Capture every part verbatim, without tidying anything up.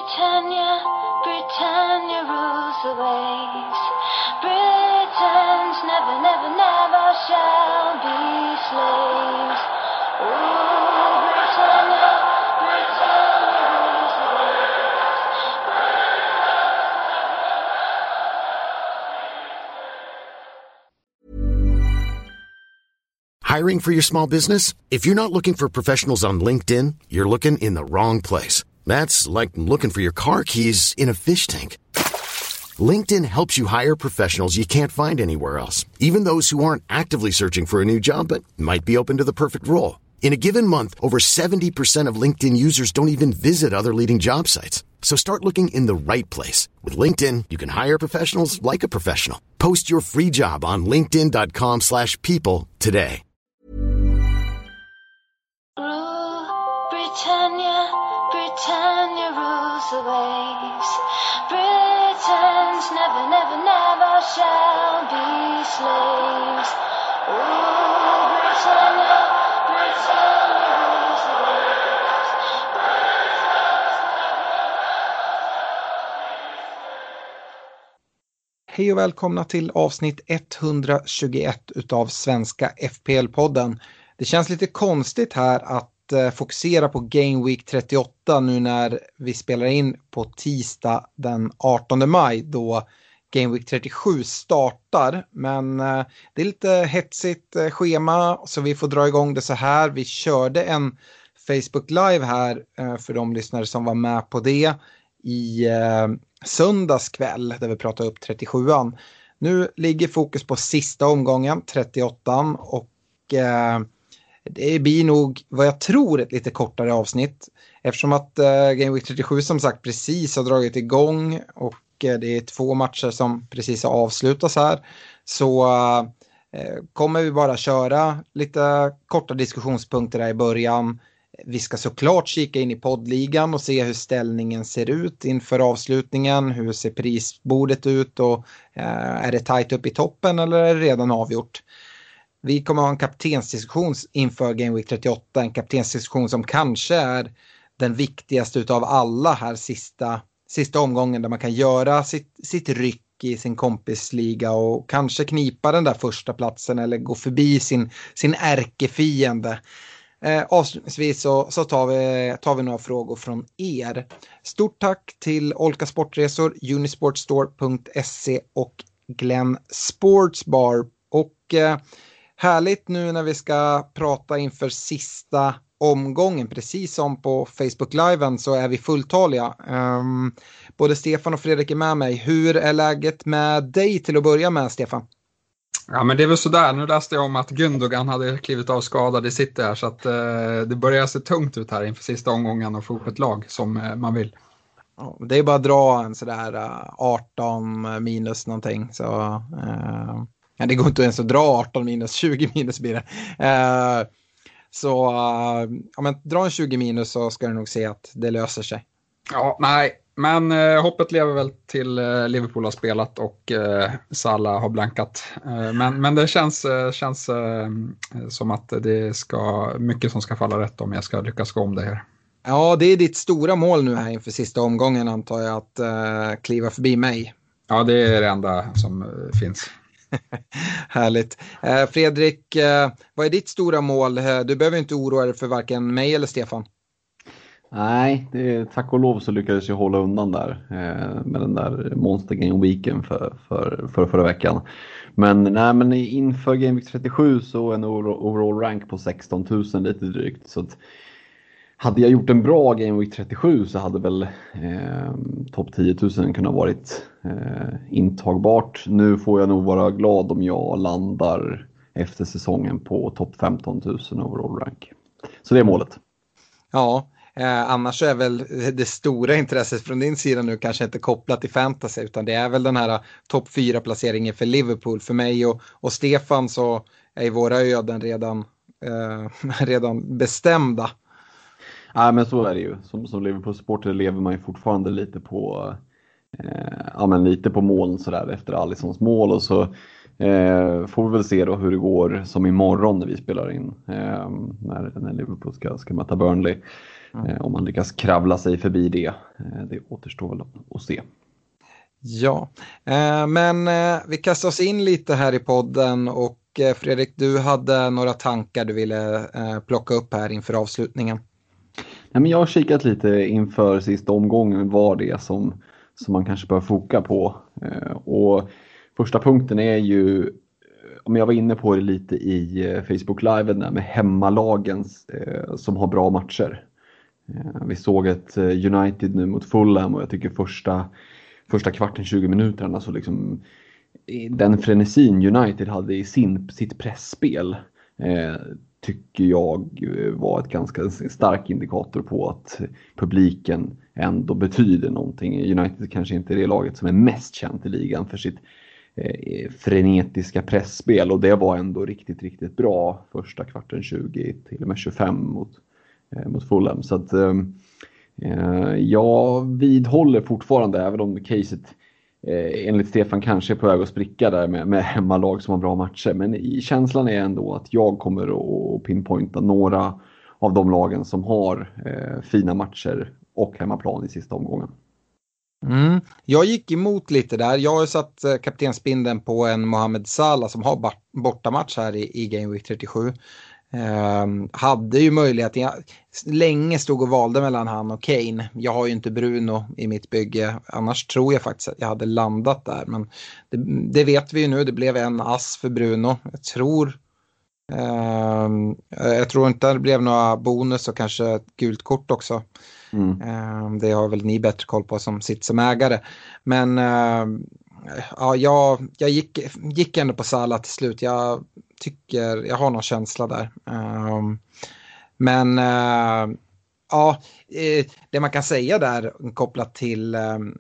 Britannia, Britannia rules the waves. Britons never, never, never shall be slaves. Oh, Britannia, Britannia rules the waves. Hiring for your small business? If you're not looking for professionals on LinkedIn, you're looking in the wrong place. That's like looking for your car keys in a fish tank. LinkedIn helps you hire professionals you can't find anywhere else, even those who aren't actively searching for a new job but might be open to the perfect role. In a given month, over seventy percent of LinkedIn users don't even visit other leading job sites. So start looking in the right place. With LinkedIn, you can hire professionals like a professional. Post your free job on linkedin dot com slash people today. Britannia, Britannia rules the waves. Britons never, never, never shall be slaves. Oh, Britannia, Britannia rules the waves. Hej och välkomna till avsnitt etthundratjugoett utav Svenska F P L-podden. Det känns lite konstigt här att fokusera på Game Week trettioåtta nu när vi spelar in på tisdag den artonde maj då Game Week trettiosju startar. Men eh, det är lite hetsigt eh, schema så vi får dra igång det så här. Vi körde en Facebook Live här eh, för de lyssnare som var med på det i eh, söndags kväll där vi pratade upp trettiosjuan. Nu ligger fokus på sista omgången, trettioåttan, och eh, det blir nog vad jag tror ett lite kortare avsnitt eftersom att uh, Game Week trettiosju som sagt precis har dragit igång och uh, det är två matcher som precis har avslutats här. Så uh, kommer vi bara köra lite korta diskussionspunkter där i början. Vi ska såklart kika in i poddligan och se hur ställningen ser ut inför avslutningen. Hur ser prisbordet ut och uh, är det tajt upp i toppen eller är det redan avgjort? Vi kommer ha en kaptensdiskussion inför Game Week trettioåtta. En kaptensdiskussion som kanske är den viktigaste utav alla här sista, sista omgången. Där man kan göra sitt, sitt ryck i sin kompisliga och kanske knipa den där första platsen eller gå förbi sin, sin ärkefiende. Eh, avslutningsvis så, så tar, vi, tar vi några frågor från er. Stort tack till Olka Sportresor, unisportstore punkt se och Glenn Sportsbar. Och eh, härligt nu när vi ska prata inför sista omgången. Precis som på Facebook-liven så är vi fulltaliga. Um, både Stefan och Fredrik är med mig. Hur är läget med dig till att börja med, Stefan? Ja, men det är väl sådär. Nu läste jag om att Gundogan hade klivit av skadad i City här. Så att uh, det börjar se tungt ut här inför sista omgången och få upp ett lag som uh, man vill. Ja, det är bara att dra en sådär uh, arton minus någonting. Så... Uh... Ja, det går inte ens att dra arton minus, tjugo minus blir det. Uh, så uh, om man drar en tjugo minus så ska du nog se att det löser sig. Ja, nej. Men uh, hoppet lever väl till uh, Liverpool har spelat och uh, Salah har blankat. Uh, men, men det känns, uh, känns uh, som att det ska mycket som ska falla rätt om jag ska lyckas gå om det här. Ja, det är ditt stora mål nu här inför sista omgången antar jag att uh, kliva förbi mig. Ja, det är det enda som uh, finns. Härligt. Eh, Fredrik, eh, vad är ditt stora mål? Du behöver inte oroa dig för varken mig eller Stefan. Nej, det är, tack och lov så lyckades jag hålla undan där eh, med den där Monster Game Weeken för, för, för förra veckan. Men, nej, men inför Game Week trettiosju så en overall rank på sexton tusen lite drygt. Så att, hade jag gjort en bra Game Week trettiosju så hade väl eh, topp tio tusen kunnat varit eh, intagbart. Nu får jag nog vara glad om jag landar efter säsongen på topp femton tusen overall rank. Så det är målet. Ja, eh, annars är väl det stora intresset från din sida nu kanske inte kopplat till fantasy utan det är väl den här topp fyra placeringen för Liverpool. För mig och, och Stefan så är våra öden redan, eh, redan bestämda. Ja, men så är det ju. Som, som Liverpool-supporter lever man ju fortfarande lite på eh, ja, men lite på moln sådär efter Alissons mål. Och så eh, får vi väl se då hur det går som imorgon när vi spelar in. Eh, när, när Liverpool ska, ska möta Burnley. Mm. Om man lyckas kravla sig förbi det, det återstår väl att se. Ja, eh, men eh, vi kastar oss in lite här i podden och eh, Fredrik, du hade några tankar du ville eh, plocka upp här inför avslutningen. Ja, men jag har kikat lite inför sista omgången vad det är som, som man kanske bör foka på. Eh, och första punkten är ju, om jag var inne på det lite i eh, Facebook-liven med hemmalagens eh, som har bra matcher. Eh, vi såg ett eh, United nu mot Fulham och jag tycker första Första kvarten, tjugo minuterna, så liksom den frenesin United hade i sin, sitt pressspel eh, tycker jag var ett ganska stark indikator på att publiken ändå betyder någonting. United kanske inte är det laget som är mest känt i ligan för sitt eh, frenetiska pressspel, och det var ändå riktigt, riktigt bra första kvarten, tjugo till och med tjugofem mot, eh, mot Fulham. Så att eh, jag vidhåller fortfarande, även om caset eh, enligt Stefan kanske är på väg att spricka där med, med hemmalag som har bra matcher. Men i känslan är ändå att jag kommer att pinpointa några av de lagen som har eh, fina matcher och hemmaplan i sista omgången. Mm. Jag gick emot lite där. Jag har satt eh, kaptensbindeln på en Mohamed Salah som har bortamatch här i, i Game Week trettiosju. Um, hade ju möjlighet, jag länge stod och valde mellan han och Kane. Jag har ju inte Bruno i mitt bygge, annars tror jag faktiskt att jag hade landat där, men det, det vet vi ju nu, det blev en ass för Bruno. Jag tror um, jag tror inte det blev några bonus och kanske ett gult kort också. Mm. Um, det har väl ni bättre koll på som sitter som ägare, men um, ja, jag, jag gick, gick ändå på Salah till slut. Jag tycker, jag har någon känsla där. Um, men uh, ja, det man kan säga där kopplat till um,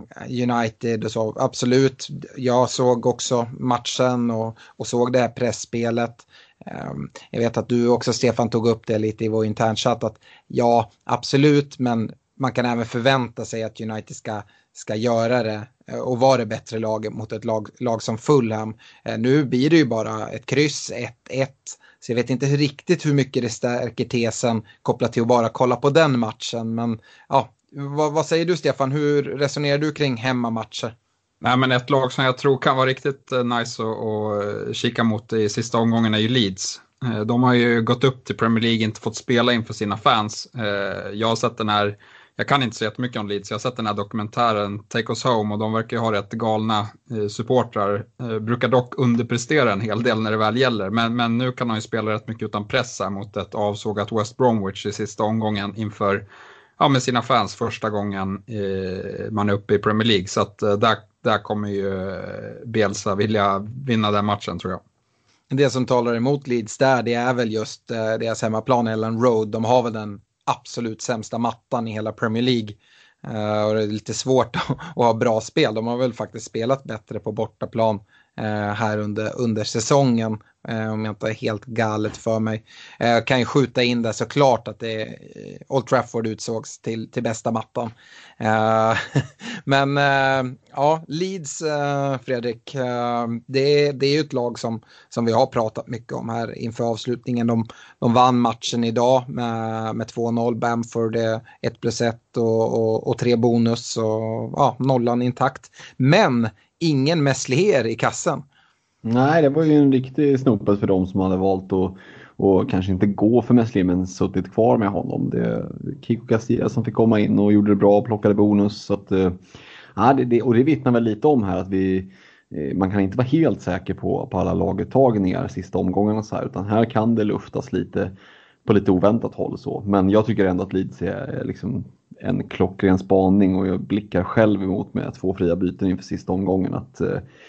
United och så, absolut. Jag såg också matchen och, och såg det här pressspelet. Um, jag vet att du också, Stefan, tog upp det lite i vår internchatt, att ja, absolut, men man kan även förvänta sig att United ska, ska göra det och vara det bättre laget mot ett lag, lag som Fulham. Eh, nu blir det ju bara ett kryss, ett ett. Så jag vet inte riktigt hur mycket det stärker tesen kopplat till att bara kolla på den matchen. Men ja, vad, vad säger du, Stefan? Hur resonerar du kring hemmamatcher? Nej, men ett lag som jag tror kan vara riktigt nice att kika mot i sista omgången är ju Leeds. De har ju gått upp till Premier League, inte fått spela inför sina fans. Jag har sett den här, jag kan inte så jättemycket om Leeds, jag har sett den här dokumentären Take Us Home, och de verkar ju ha rätt galna supportrar. Brukar dock underprestera en hel del när det väl gäller, men, men nu kan de ju spela rätt mycket utan press mot ett avsågat West Bromwich i sista omgången inför, ja, med sina fans första gången eh, man är uppe i Premier League. Så att eh, där, där kommer ju Bielsa vilja vinna den matchen, tror jag. Det som talar emot Leeds där, det är väl just eh, deras hemmaplan Ellen Road. De har väl den absolut sämsta mattan i hela Premier League. Uh, och det är lite svårt att, att ha bra spel. De har väl faktiskt spelat bättre på bortaplan uh, här under, under säsongen. Uh, om jag inte är helt galet för mig. Uh, kan ju skjuta in det såklart att det är, Old Trafford utsågs till, till bästa mattan. Uh, men uh, ja, Leeds, uh, Fredrik, uh, det, är, det är ju ett lag som, som vi har pratat mycket om här inför avslutningen. De, de vann matchen idag med, med två noll. Bamford ett plus ett och, och, och tre bonus och ja, nollan intakt. Men ingen Meslier i kassen. Nej, det var ju en riktig snopet för dem som hade valt att och kanske inte gå för Meslier, men suttit kvar med honom. Det är Kiko Castilla som fick komma in och gjorde det bra och plockade bonus. Så att, ja, det, det, och det vittnar väl lite om här att vi, man kan inte vara helt säker på, på alla laguttagningar sista omgångarna så här, utan här kan det luftas lite på lite oväntat håll så. Men jag tycker ändå att Leeds är liksom en klockren spaning, och jag blickar själv emot med två fria byten inför sista omgången att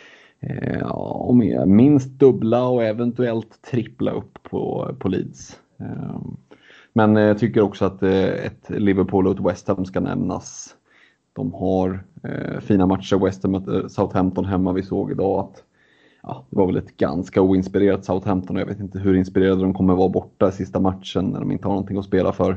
Eh, om jag minst dubbla och eventuellt trippla upp på, på Leeds. Eh, men jag tycker också att eh, ett Liverpool och ett West Ham ska nämnas. De har eh, fina matcher. West Ham möter Southampton hemma. Vi såg idag att ja, det var väl ett ganska oinspirerat Southampton, och jag vet inte hur inspirerade de kommer vara borta i sista matchen när de inte har någonting att spela för.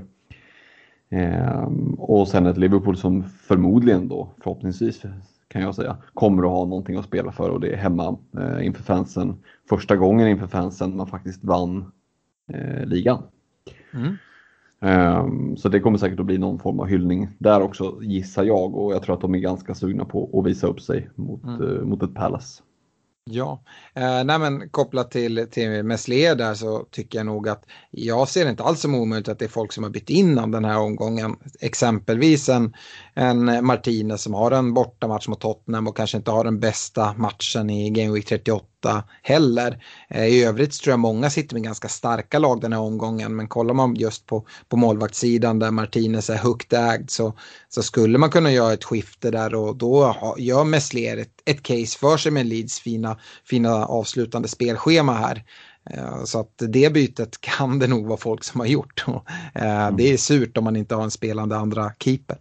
Eh, och sen ett Liverpool som förmodligen då, förhoppningsvis kan jag säga, kommer att ha någonting att spela för, och det är hemma eh, inför fansen. Första gången inför fansen man faktiskt vann eh, ligan. Mm. Um, så det kommer säkert att bli någon form av hyllning där också, gissar jag. Och jag tror att de är ganska sugna på att visa upp sig mot, mm. uh, mot ett Palace. Ja, eh, nej men kopplat till, till Meslier där så tycker jag nog att jag ser inte alls som omöjligt att det är folk som har bytt innan den här omgången. Exempelvis en, en Martinez som har en bortamatch mot Tottenham och kanske inte har den bästa matchen i Game Week trettioåtta heller. Eh, I övrigt tror jag många sitter med ganska starka lag den här omgången, men kollar man just på, på målvaktssidan där Martinez är högt ägd så, så skulle man kunna göra ett skifte där och då ha, gör Meslier ett, ett case för sig med Leeds fina, fina avslutande spelschema här. Eh, så att det bytet kan det nog vara folk som har gjort. Eh, mm. Det är surt om man inte har en spelande andra keeper.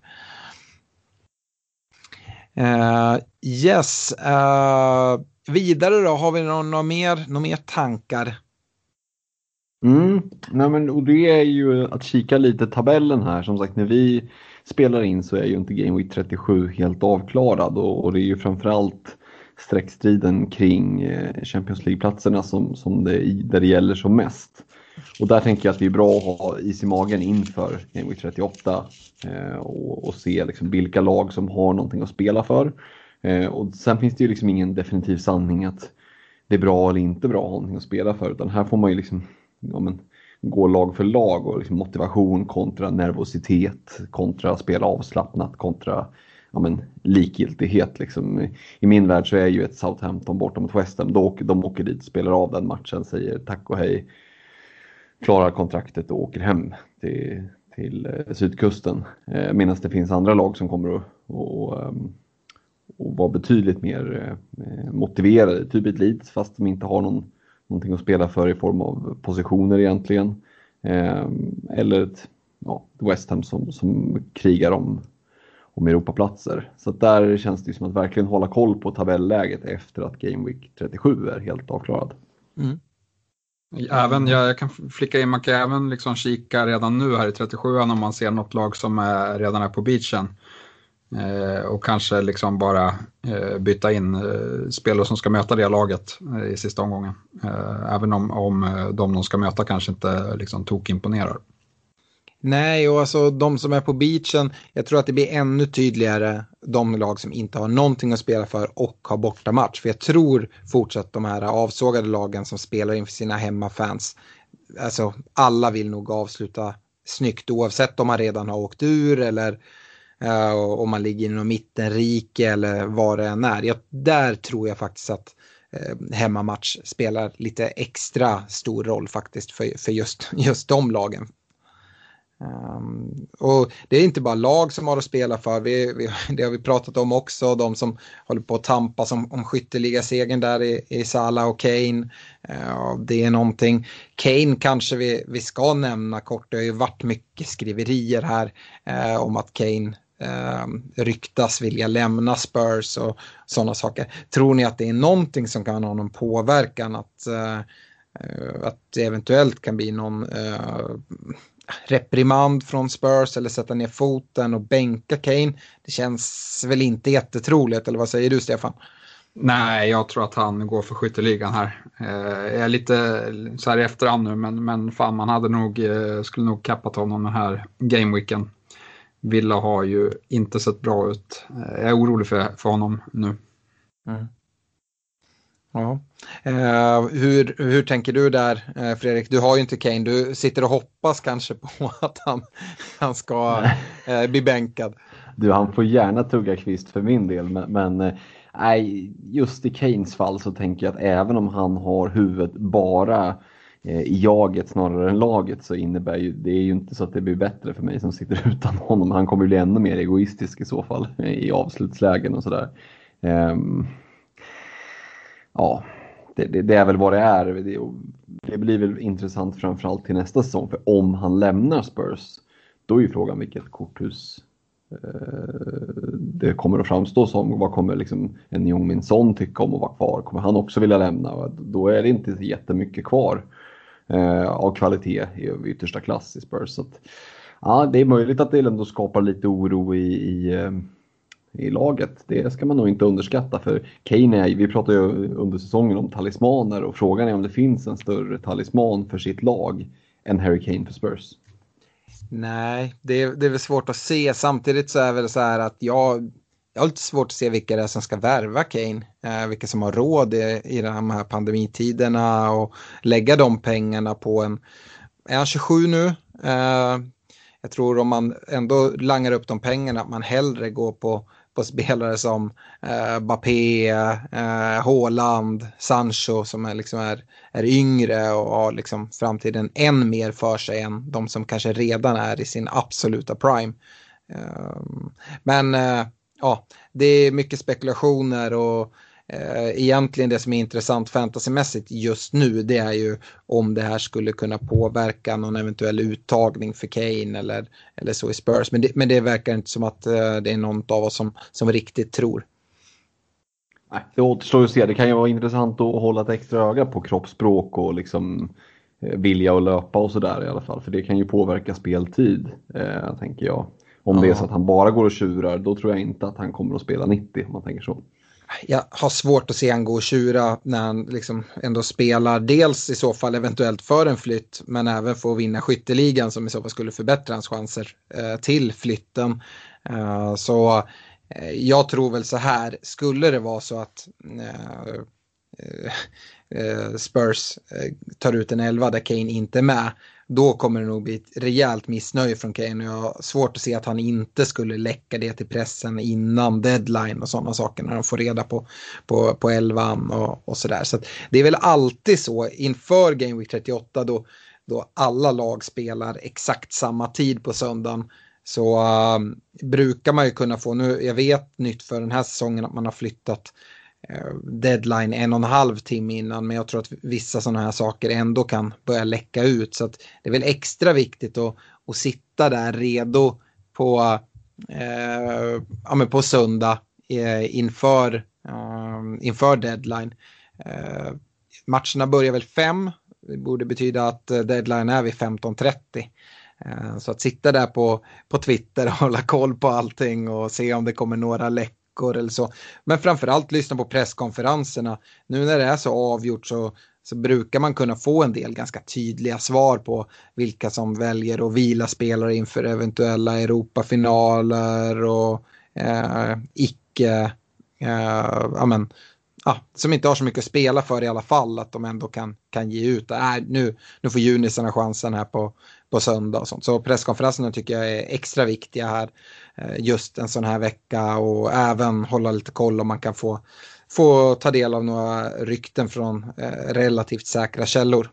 Uh, yes, uh, vidare då, har vi några nå mer, nå mer tankar? Mm, nej men, och det är ju att kika lite tabellen här. Som sagt, när vi spelar in så är ju inte Game Week trettiosju helt avklarad och, och det är ju framförallt sträckstriden kring eh, Champions League-platserna som, som det, där det gäller som mest. Och där tänker jag att det är bra att ha is i magen inför Game Week trettioåtta eh, och, och se liksom vilka lag som har någonting att spela för. Eh, och sen finns det ju liksom ingen definitiv sanning att det är bra eller inte bra att ha någonting att spela för. Utan här får man ju liksom ja, men, gå lag för lag och liksom motivation kontra nervositet, kontra spela avslappnat, kontra ja, men, likgiltighet. Liksom. I min värld så är ju ett Southampton borta mot West Ham. Då, de åker dit, spelar av den matchen, säger tack och hej, klarar kontraktet och åker hem till, till eh, sydkusten. Eh, medan det finns andra lag som kommer att och, um, och vara betydligt mer eh, motiverade. Typ ett Leeds fast de inte har någon, någonting att spela för i form av positioner egentligen. Eh, eller ett ja, West Ham som, som krigar om, om Europaplatser. Så att där känns det som att verkligen hålla koll på tabelläget efter att Game Week trettiosju är helt avklarad. Mm. Även, jag, jag kan flicka in, man kan även liksom kika redan nu här i trettiosju om man ser något lag som är, redan är på beachen. Eh, och kanske liksom bara eh, byta in eh, spelare som ska möta det laget eh, i sista omgången. Eh, även om, om eh, de de ska möta kanske inte liksom tokimponerar. Nej, och alltså de som är på beachen, jag tror att det blir ännu tydligare de lag som inte har någonting att spela för och har borta match. För jag tror fortsatt de här avsågade lagen som spelar inför sina hemmafans, alltså alla vill nog avsluta snyggt oavsett om man redan har åkt ur eller uh, om man ligger i någon mittenrike eller vad det än är. Jag, där tror jag faktiskt att uh, hemmamatch spelar lite extra stor roll faktiskt för, för just, just de lagen. Um, och det är inte bara lag som har att spela för, vi, vi, det har vi pratat om också, de som håller på att tampas om, om skytteligasegern där i, i Salah och Kane. Uh, det är någonting. Kane kanske vi, vi ska nämna kort, det har ju varit mycket skriverier här uh, om att Kane uh, ryktas vilja lämna Spurs och sådana saker. Tror ni att det är någonting som kan ha någon påverkan att, uh, uh, att det eventuellt kan bli någon uh, reprimand från Spurs eller sätta ner foten och bänka Kane? Det känns väl inte jättetroligt, eller vad säger du, Stefan? Nej, jag tror att han går för skytteligan här. Jag är lite så här i efterhand nu, men, men fan, man hade nog, skulle nog kappat honom den här gameweeken. Villa har ju inte sett bra ut. Jag är orolig för, för honom nu. Mm. Ja. Uh, hur, hur tänker du där, uh, Fredrik? Du har ju inte Kane. Du sitter och hoppas kanske på att han, han ska uh, bli bänkad. Du, han får gärna tugga kvist för min del. Men, men nej, just i Kanes fall så tänker jag att även om han har huvudet bara uh, i jaget snarare än laget, så innebär ju det är ju inte så att det blir bättre för mig som sitter utan honom. Han kommer bli ännu mer egoistisk i så fall i avslutslägen och sådär. Um, Ja, det, det, det är väl vad det är. Det, det blir väl intressant framförallt till nästa säsong. För om han lämnar Spurs, då är ju frågan vilket korthus eh, det kommer att framstå som. Vad kommer liksom en Heung-min Son tycka om att vara kvar? Kommer han också vilja lämna? Då är det inte jättemycket kvar eh, av kvalitet i yttersta klass i Spurs. Så att, ja, det är möjligt att det ändå skapar lite oro i... i eh, i laget. Det ska man nog inte underskatta, för Kane är, vi pratade ju under säsongen om talismaner och frågan är om det finns en större talisman för sitt lag än Harry Kane för Spurs. Nej, det är, det är väl svårt att se. Samtidigt så är det väl så här att jag, jag har lite svårt att se vilka det är som ska värva Kane. Eh, vilka som har råd i, i de här pandemitiderna och lägga de pengarna på en, är han tjugosju nu? Eh, jag tror om man ändå langar upp de pengarna att man hellre går på, på spelare som eh, Mbappé, eh, Haaland, Sancho som är, liksom är, är yngre och har liksom framtiden än mer för sig än de som kanske redan är i sin absoluta prime. Eh, men eh, ja, det är mycket spekulationer och eh, egentligen det som är intressant fantasymässigt just nu det är ju om det här skulle kunna påverka någon eventuell uttagning för Kane eller, eller så i Spurs. Men det, men det verkar inte som att eh, det är någon av oss som, som riktigt tror. Nej, det återstår att se. Det kan ju vara intressant att hålla ett extra öga på kroppsspråk och liksom eh, vilja att löpa och sådär i alla fall. För det kan ju påverka speltid, eh, tänker jag. Om ja. Det är så att han bara går och tjurar, då tror jag inte att han kommer att spela nittio, om man tänker så. Jag har svårt att se han gå och tjura när han liksom ändå spelar. Dels i så fall eventuellt för en flytt, men även för att vinna skytteligan som i så fall skulle förbättra hans chanser eh, till flytten. Eh, så eh, jag tror väl så här, skulle det vara så att eh, eh, Spurs eh, tar ut en elva där Kane inte är med, då kommer det nog bli ett rejält missnöje från Kane och jag har svårt att se att han inte skulle läcka det till pressen innan deadline och sådana saker när de får reda på, på, på elvan och, och sådär. Så att det är väl alltid så inför Game Week trettioåtta då, då alla lag spelar exakt samma tid på söndagen så um, brukar man ju kunna få, nu jag vet nytt för den här säsongen att man har flyttat deadline en och en halv timme innan, men jag tror att vissa sådana här saker ändå kan börja läcka ut, så att det är väl extra viktigt att, att sitta där redo på, eh, ja, men på söndag eh, inför, eh, inför deadline. Eh, matcherna börjar väl fem, det borde betyda att deadline är vid femton trettio. Eh, så att sitta där på, på Twitter och hålla koll på allting och se om det kommer några läck eller så. Men framförallt lyssna på presskonferenserna. Nu när det är så avgjort så, så brukar man kunna få en del ganska tydliga svar på vilka som väljer att vila spelare inför eventuella Europafinaler och eh, icke eh, ja, men, ja, som inte har så mycket att spela för i alla fall, att de ändå kan, kan ge ut. Äh, nu, nu får Junisarna chansen här på, på söndag och sånt. Så presskonferenserna tycker jag är extra viktiga här just en sån här vecka och även hålla lite koll om man kan få, få ta del av några rykten från eh, relativt säkra källor.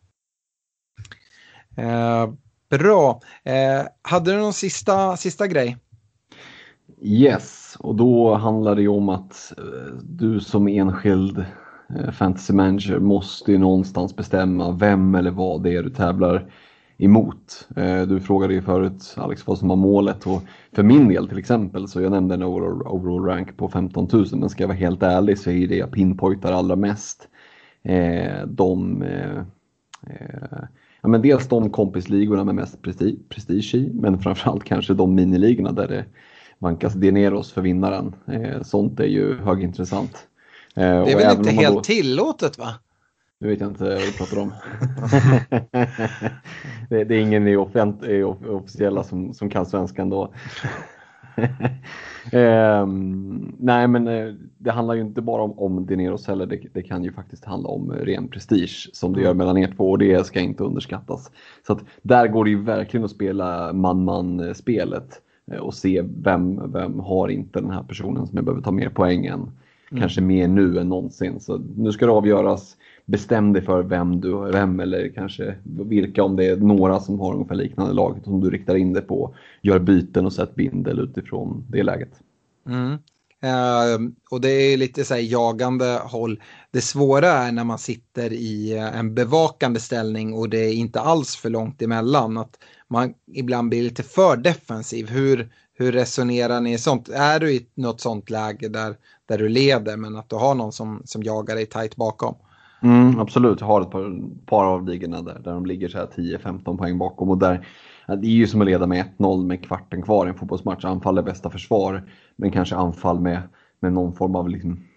Eh, bra. Eh, hade du någon sista, sista grej? Yes, och då handlar det ju om att eh, du som enskild eh, fantasy manager måste ju någonstans bestämma vem eller vad det är du tävlar emot. Du frågade ju förut Alex vad som var målet och för min del till exempel så jag nämnde en overall, overall rank på femton tusen, men ska jag vara helt ärlig så är det jag pinpointar allra mest eh, de eh, eh, ja, men dels de kompisligorna med mest prestige, prestige i, men framförallt kanske de miniligorna där det vankas Dineros för vinnaren. Eh, sånt är ju högintressant. Eh, det är och väl även inte om man helt då... tillåtet, va? Nu vet jag inte vad du pratar om. det, det är ingen i, offent, i officiella som, som kan svenskan då. um, nej, men det handlar ju inte bara om, om Dineros heller. Det, det kan ju faktiskt handla om ren prestige som det gör mellan er två. Och det ska inte underskattas. Så att där går det ju verkligen att spela man-man-spelet. Och se vem, vem har inte den här personen som jag behöver ta mer poäng än. Mm. Kanske mer nu än någonsin. Så nu ska det avgöras. Bestäm dig för vem du vem eller kanske vilka, om det är några som har ungefär liknande lag som du riktar in dig på. Gör byten och sätt bindel utifrån det läget. Mm. Uh, och det är lite så här jagande håll. Det svåra är när man sitter i en bevakande ställning och det är inte alls för långt emellan. Att man ibland blir lite för defensiv. Hur, hur resonerar ni sånt? Är du i något sånt läge där, där du leder men att du har någon som, som jagar dig tajt bakom? Mm, absolut, jag har ett par, par av ligorna där, där de ligger så här tio femton poäng bakom och där det är ju som att leda med ett noll med kvarten kvar i en fotbollsmatch. Anfall är bästa försvar, men kanske anfall med, med någon form av liksom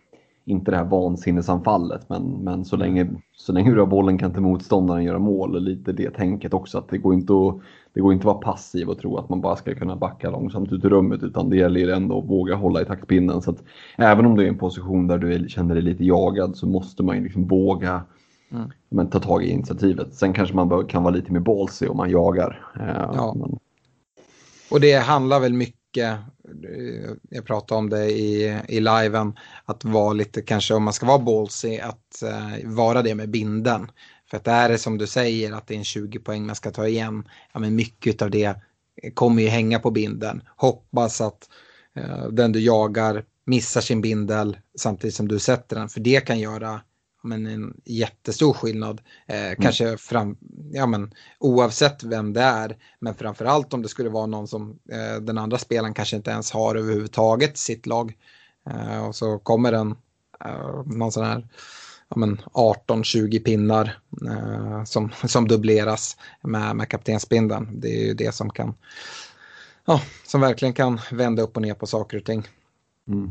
inte det här vansinnesanfallet, men, men så, länge, så länge du har bollen kan till motståndaren göra mål, lite det tänket också, att det går inte att, det går inte att vara passiv och tro att man bara ska kunna backa långsamt ut i rummet, utan det gäller ändå att våga hålla i taktpinnen. Så att även om du är i en position där du är, känner dig lite jagad, så måste man ju liksom våga mm. men, ta tag i initiativet. Sen kanske man bör, kan vara lite mer ballsy om man jagar. Ja. Men... Och det handlar väl mycket, jag pratade om det i, i liven, att vara lite, kanske om man ska vara ballsy, att uh, vara det med binden. För att det är det som du säger, att det är en tjugo poäng man ska ta igen. Ja, men mycket av det kommer ju hänga på binden. Hoppas att uh, den du jagar missar sin bindel samtidigt som du sätter den. För det kan göra men en jättestor skillnad. Eh, mm. Kanske fram, ja, men, oavsett vem det är. Men framförallt om det skulle vara någon som eh, den andra spelaren kanske inte ens har överhuvudtaget sitt lag. Eh, och så kommer den eh, någon sån här ja, men arton tjugo pinnar eh, som, som dubbleras med, med kaptensbindeln. Det är ju det som kan ja, som verkligen kan vända upp och ner på saker och ting. Mm.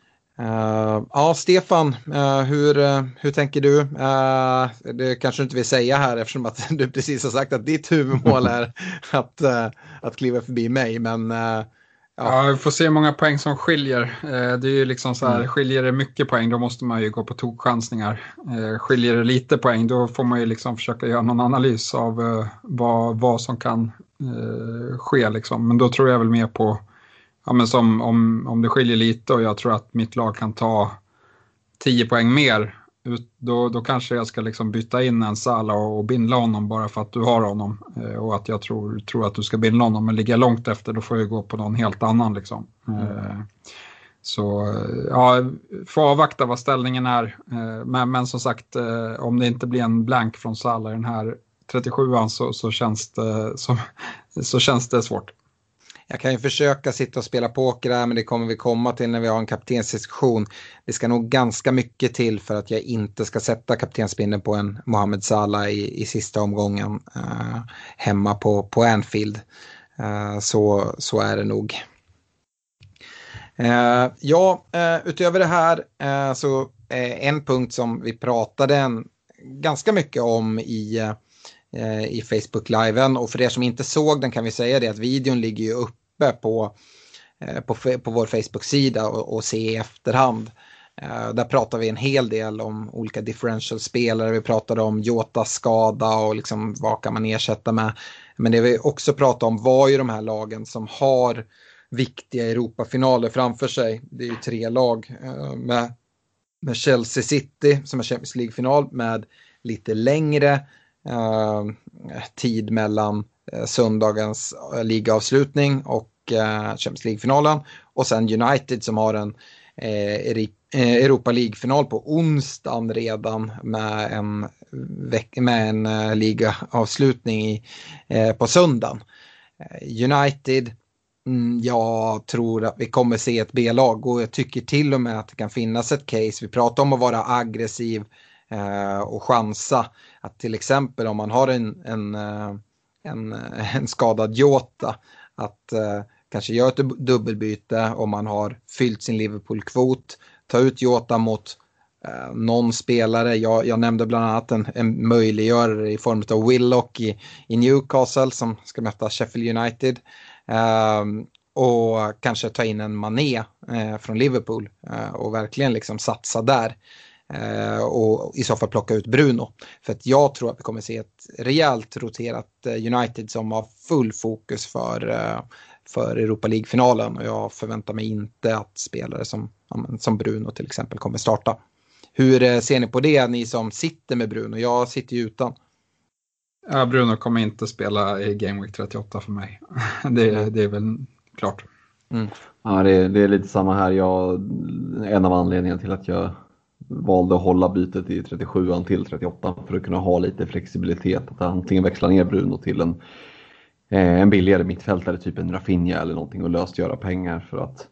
Uh, ja, Stefan, uh, hur, uh, hur tänker du? Uh, det kanske du inte vill säga här eftersom att du precis har sagt att ditt huvudmål är att, uh, att kliva förbi mig, men uh, ja. Ja, vi får se hur många poäng som skiljer. Uh, det är ju liksom så här, mm. skiljer det mycket poäng då måste man ju gå på tokchansningar. Uh, skiljer det lite poäng då får man ju liksom försöka göra någon analys av uh, vad, vad som kan uh, ske liksom. Men då tror jag väl mer på ja, men som om, om det skiljer lite och jag tror att mitt lag kan ta tio poäng mer, ut, då, då kanske jag ska liksom byta in en Salah och, och bindla honom bara för att du har honom. Eh, och att jag tror, tror att du ska bindla honom, men ligger jag långt efter då får jag gå på någon helt annan. Liksom. Mm. Eh, så ja, får avvakta vad ställningen är. Eh, men, men som sagt, eh, om det inte blir en blank från Salah i den här trettiosjuan så, så, känns det, så, så känns det svårt. Jag kan ju försöka sitta och spela poker här, men det kommer vi komma till när vi har en kaptensdiskussion. Det ska nog ganska mycket till för att jag inte ska sätta kaptensbindeln på en Mohamed Salah i, i sista omgången uh, hemma på, på Anfield. Uh, så, så är det nog. Uh, ja, uh, utöver det här uh, så uh, en punkt som vi pratade en, ganska mycket om i... Uh, i Facebook-liven, och för er som inte såg den kan vi säga det att videon ligger ju uppe på, på, på vår Facebook-sida och, och se i efterhand. Där pratar vi en hel del om olika differential-spelare, vi pratade om Jotas skada och liksom vad kan man ersätta med. Men det vi också pratade om var ju de här lagen som har viktiga Europafinaler framför sig. Det är ju tre lag med, med Chelsea City som är Champions League-final med lite längre Uh, tid mellan uh, söndagens uh, ligaavslutning och uh, Champions League-finalen, och sen United som har en uh, Europa League-final på onsdagen redan med en, veck- med en uh, ligaavslutning i, uh, på söndagen. Uh, United, mm, jag tror att vi kommer se ett B-lag, och jag tycker till och med att det kan finnas ett case. Vi pratar om att vara aggressiv Uh, och chansa att till exempel om man har en, en, uh, en, uh, en skadad Jota att uh, kanske göra ett dubbelbyte om man har fyllt sin Liverpool-kvot, ta ut Jota mot uh, någon spelare. Jag, jag nämnde bland annat en, en möjliggörare i form av Willock i, i Newcastle som ska möta Sheffield United, uh, och kanske ta in en Mané uh, från Liverpool uh, och verkligen liksom satsa där. Uh, och i så fall plocka ut Bruno, för att jag tror att vi kommer se ett rejält roterat uh, United som har full fokus för, uh, för Europa League-finalen, och jag förväntar mig inte att spelare som, um, som Bruno till exempel kommer starta. Hur uh, ser ni på det, ni som sitter med Bruno? Jag sitter ju utan. Ja, Bruno kommer inte spela i Game Week trettioåtta för mig. det, det är väl klart. Mm. Ja, det, det är lite samma här. Jag, en av anledningarna till att jag valde att hålla bytet i trettiosjuan till trettioåtta för att kunna ha lite flexibilitet, att antingen växla ner Bruno till en, eh, en billigare mittfältare, typ en Rafinha eller någonting, och löst göra pengar för att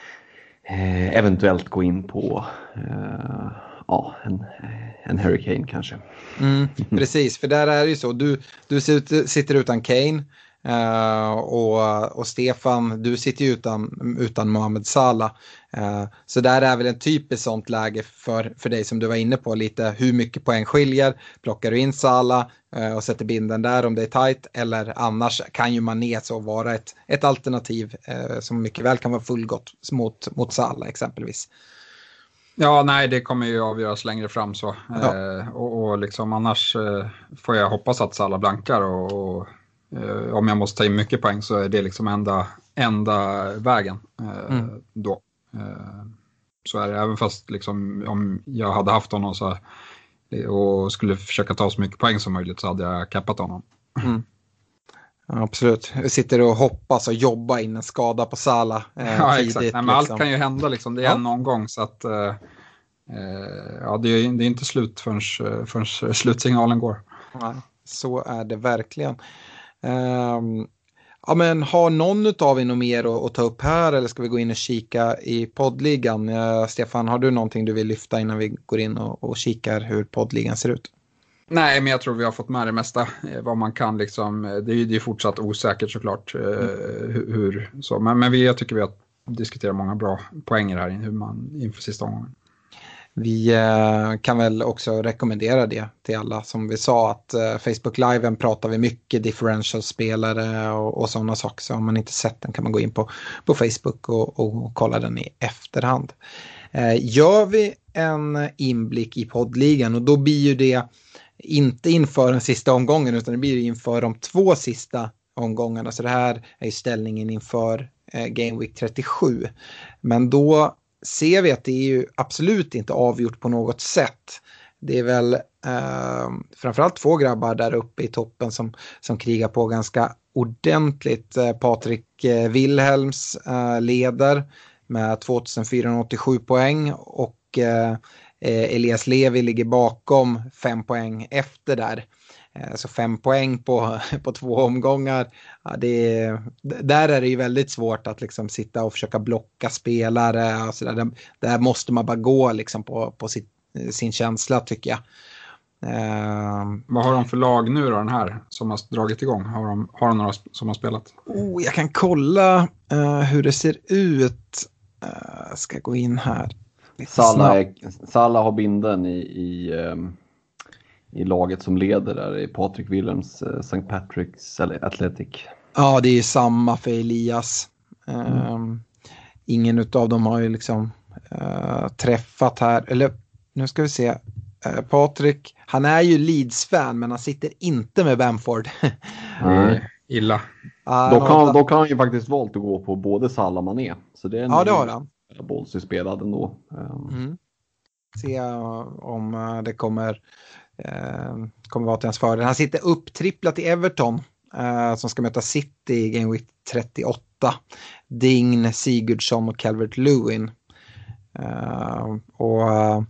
eh, eventuellt gå in på eh, ja, en, en Harry Kane kanske. Mm, precis, för där är det ju så, du, du sitter utan Kane, Uh, och, och Stefan, du sitter ju utan, utan Mohamed Salah. Uh, så där är väl en typiskt sånt läge för, för dig som du var inne på. Lite hur mycket poäng skiljer. Plockar du in Salah uh, och sätter binden där om det är tajt. Eller annars kan ju Mané så vara ett, ett alternativ uh, som mycket väl kan vara fullgott mot, mot Salah exempelvis. Ja, nej, det kommer ju avgöras längre fram så. Ja. Eh, och, och liksom annars eh, får jag hoppas att Salah blankar och, och eh, om jag måste ta in mycket poäng så är det liksom enda, enda vägen eh, mm. då. Eh, så är det, även fast liksom om jag hade haft honom så och skulle försöka ta så mycket poäng som möjligt så hade jag kappat honom. Mm. Ja, absolut. Jag sitter och hoppas och jobbar in en skada på Salah eh, ja, tidigt. Exakt. Nej, men liksom. Allt kan ju hända, liksom. Det är ja. en omgång så att eh, ja, det är, det är inte slut förrän, förrän slutsignalen går. Nej, så är det verkligen. Um, ja, men har någon av er något mer att, att ta upp här eller ska vi gå in och kika i poddligan? Uh, Stefan, har du någonting du vill lyfta innan vi går in och, och kikar hur poddligan ser ut? Nej, men jag tror vi har fått med det mesta. Vad man kan liksom, det är ju det är fortsatt osäkert såklart. Mm. Hur, hur, så. Men, men vi, jag tycker vi har diskuterat många bra poänger här hur man, inför sista omgången. Vi eh, kan väl också rekommendera det till alla. Som vi sa att eh, Facebook Liven pratar vi mycket differential-spelare och, och sådana saker. Så om man inte sett den kan man gå in på, på Facebook och, och, och kolla den i efterhand. Eh, gör vi en inblick i poddligan och då blir ju det inte inför den sista omgången utan det blir ju inför de två sista omgångarna. Så det här är ju ställningen inför eh, Game Week trettiosju. Men då ser vi att det är ju absolut inte avgjort på något sätt. Det är väl eh, framförallt två grabbar där uppe i toppen som, som krigar på ganska ordentligt. Eh, Patrik eh, Wilhelms eh, leder med tvåtusenfyrahundraåttiosju poäng och eh, Elias Levi ligger bakom fem poäng efter där. Så fem poäng på, på två omgångar. Ja, det är, där är det ju väldigt svårt att liksom sitta och försöka blocka spelare. Och så där. Där, där måste man bara gå liksom på, på sin, sin känsla tycker jag. Uh, Vad har de för lag nu då, den här som har dragit igång? Har de, har de några som har spelat? Oh, jag kan kolla uh, hur det ser ut. Uh, ska gå in här. Salah, Salah har binden i... i um... i laget som leder där är Patrik Willems uh, Sankt Patrick's Athletic. Ja, det är samma för Elias. Mm. Um, ingen av dem har ju liksom uh, träffat här. Eller nu ska vi se. Uh, Patrik, han är ju Leeds-fan men han sitter inte med Bamford. mm. Illa. Uh, då, kan, då kan han ju faktiskt valt att gå på både Salah och Mané. Så det är en ja, det har han. Bolsy spelad ändå. Um. Mm. Se uh, om det kommer... Uh, kommer vara till hans fördel. Han sitter upptripplat i Everton uh, som ska möta City i Game Week trettioåtta. Dign, Sigurdsson och Calvert-Lewin. Uh, och uh,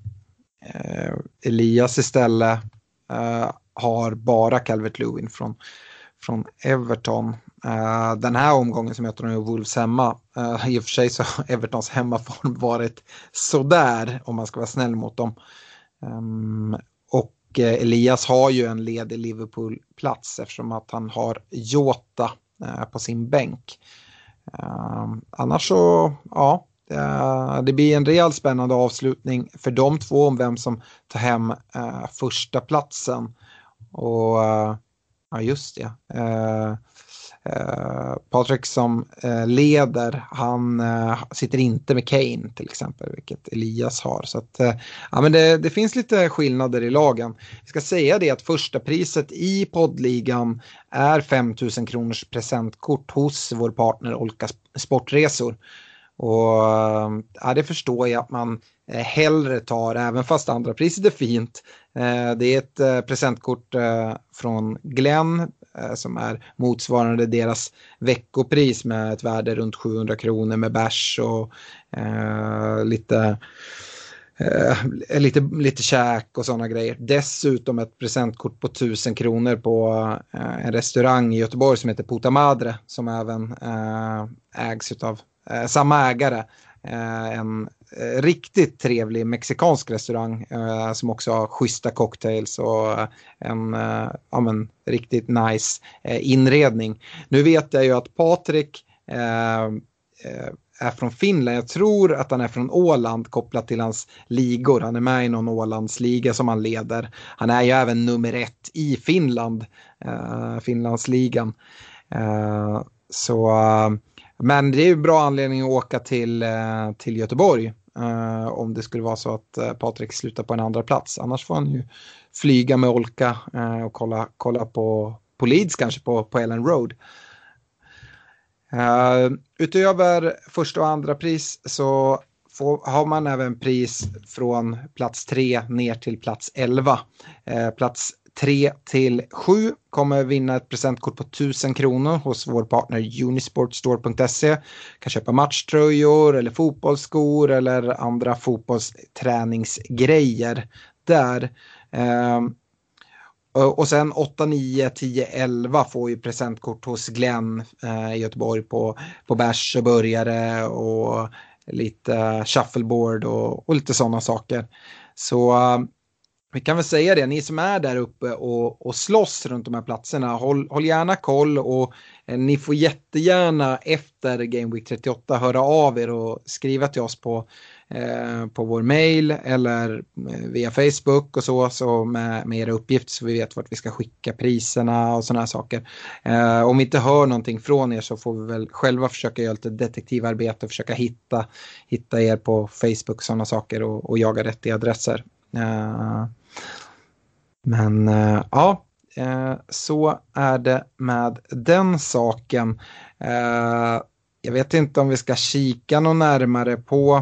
Elias istället uh, har bara Calvert-Lewin från, från Everton. Uh, den här omgången som möter de ju Wolves hemma. Uh, I och för sig så har Evertons hemmaform varit sådär om man ska vara snäll mot dem. Um, och Elias har ju en ledig Liverpool-plats eftersom att han har Jota eh, på sin bänk. Eh, annars så, ja, eh, det blir en rejält spännande avslutning för de två om vem som tar hem eh, första platsen. Och eh, ja, just det. Eh, eh, Patrik som eh, leder, han eh, sitter inte med Kane till exempel, vilket Elias har. Så att, eh, ja, men det, det finns lite skillnader i lagen. Jag ska säga det att första priset i poddligan är fem tusen kronors presentkort hos vår partner Olka Sportresor. Och ja, det förstår jag att man eh, hellre tar, även fast andra priset är fint. Eh, det är ett eh, presentkort eh, från Glenn eh, som är motsvarande deras veckopris med ett värde runt sjuhundra kronor med bärs och eh, lite, eh, lite, lite käk och sådana grejer. Dessutom ett presentkort på tusen kronor på eh, en restaurang i Göteborg som heter Puta Madre som även eh, ägs utav Eh, samma ägare eh, en eh, riktigt trevlig mexikansk restaurang eh, som också har schyssta cocktails och en eh, ja, men, riktigt nice eh, inredning. Nu vet jag ju att Patrik eh, eh, är från Finland. Jag tror att han är från Åland kopplat till hans ligor. Han är med i någon Ålandsliga som han leder. Han är ju även nummer ett i Finland, eh, Finlandsligan. Eh, så, men det är ju bra anledning att åka till, eh, till Göteborg eh, om det skulle vara så att eh, Patrik slutar på en andra plats. Annars får han ju flyga med Olka eh, och kolla, kolla på, på Leeds kanske på, på Ellen Road. Uh, utöver första och andra pris så får, har man även pris från plats tre ner till plats elva. Uh, plats tre till sju kommer vinna ett presentkort på tusen kronor hos vår partner unisportstore punkt se. Kan köpa matchtröjor eller fotbollsskor eller andra fotbollsträningsgrejer där. Uh, Och sen åtta, nio, tio, elva får ju presentkort hos Glenn eh, i Göteborg på, på bärs och burgare och lite shuffleboard och, och lite sådana saker. Så uh, vi kan väl säga det, ni som är där uppe och, och slåss runt de här platserna, håll, håll gärna koll och eh, ni får jättegärna efter Game Week trettioåtta höra av er och skriva till oss på Eh, på vår mail eller eh, via Facebook och så, så med, med era uppgifter så vi vet vart vi ska skicka priserna och sådana här saker. Eh, om vi inte hör någonting från er så får vi väl själva försöka göra lite detektivarbete och försöka hitta, hitta er på Facebook och sådana saker och, och jaga rätt i adresser. Eh, men eh, ja, eh, så är det med den saken. Eh, jag vet inte om vi ska kika något närmare på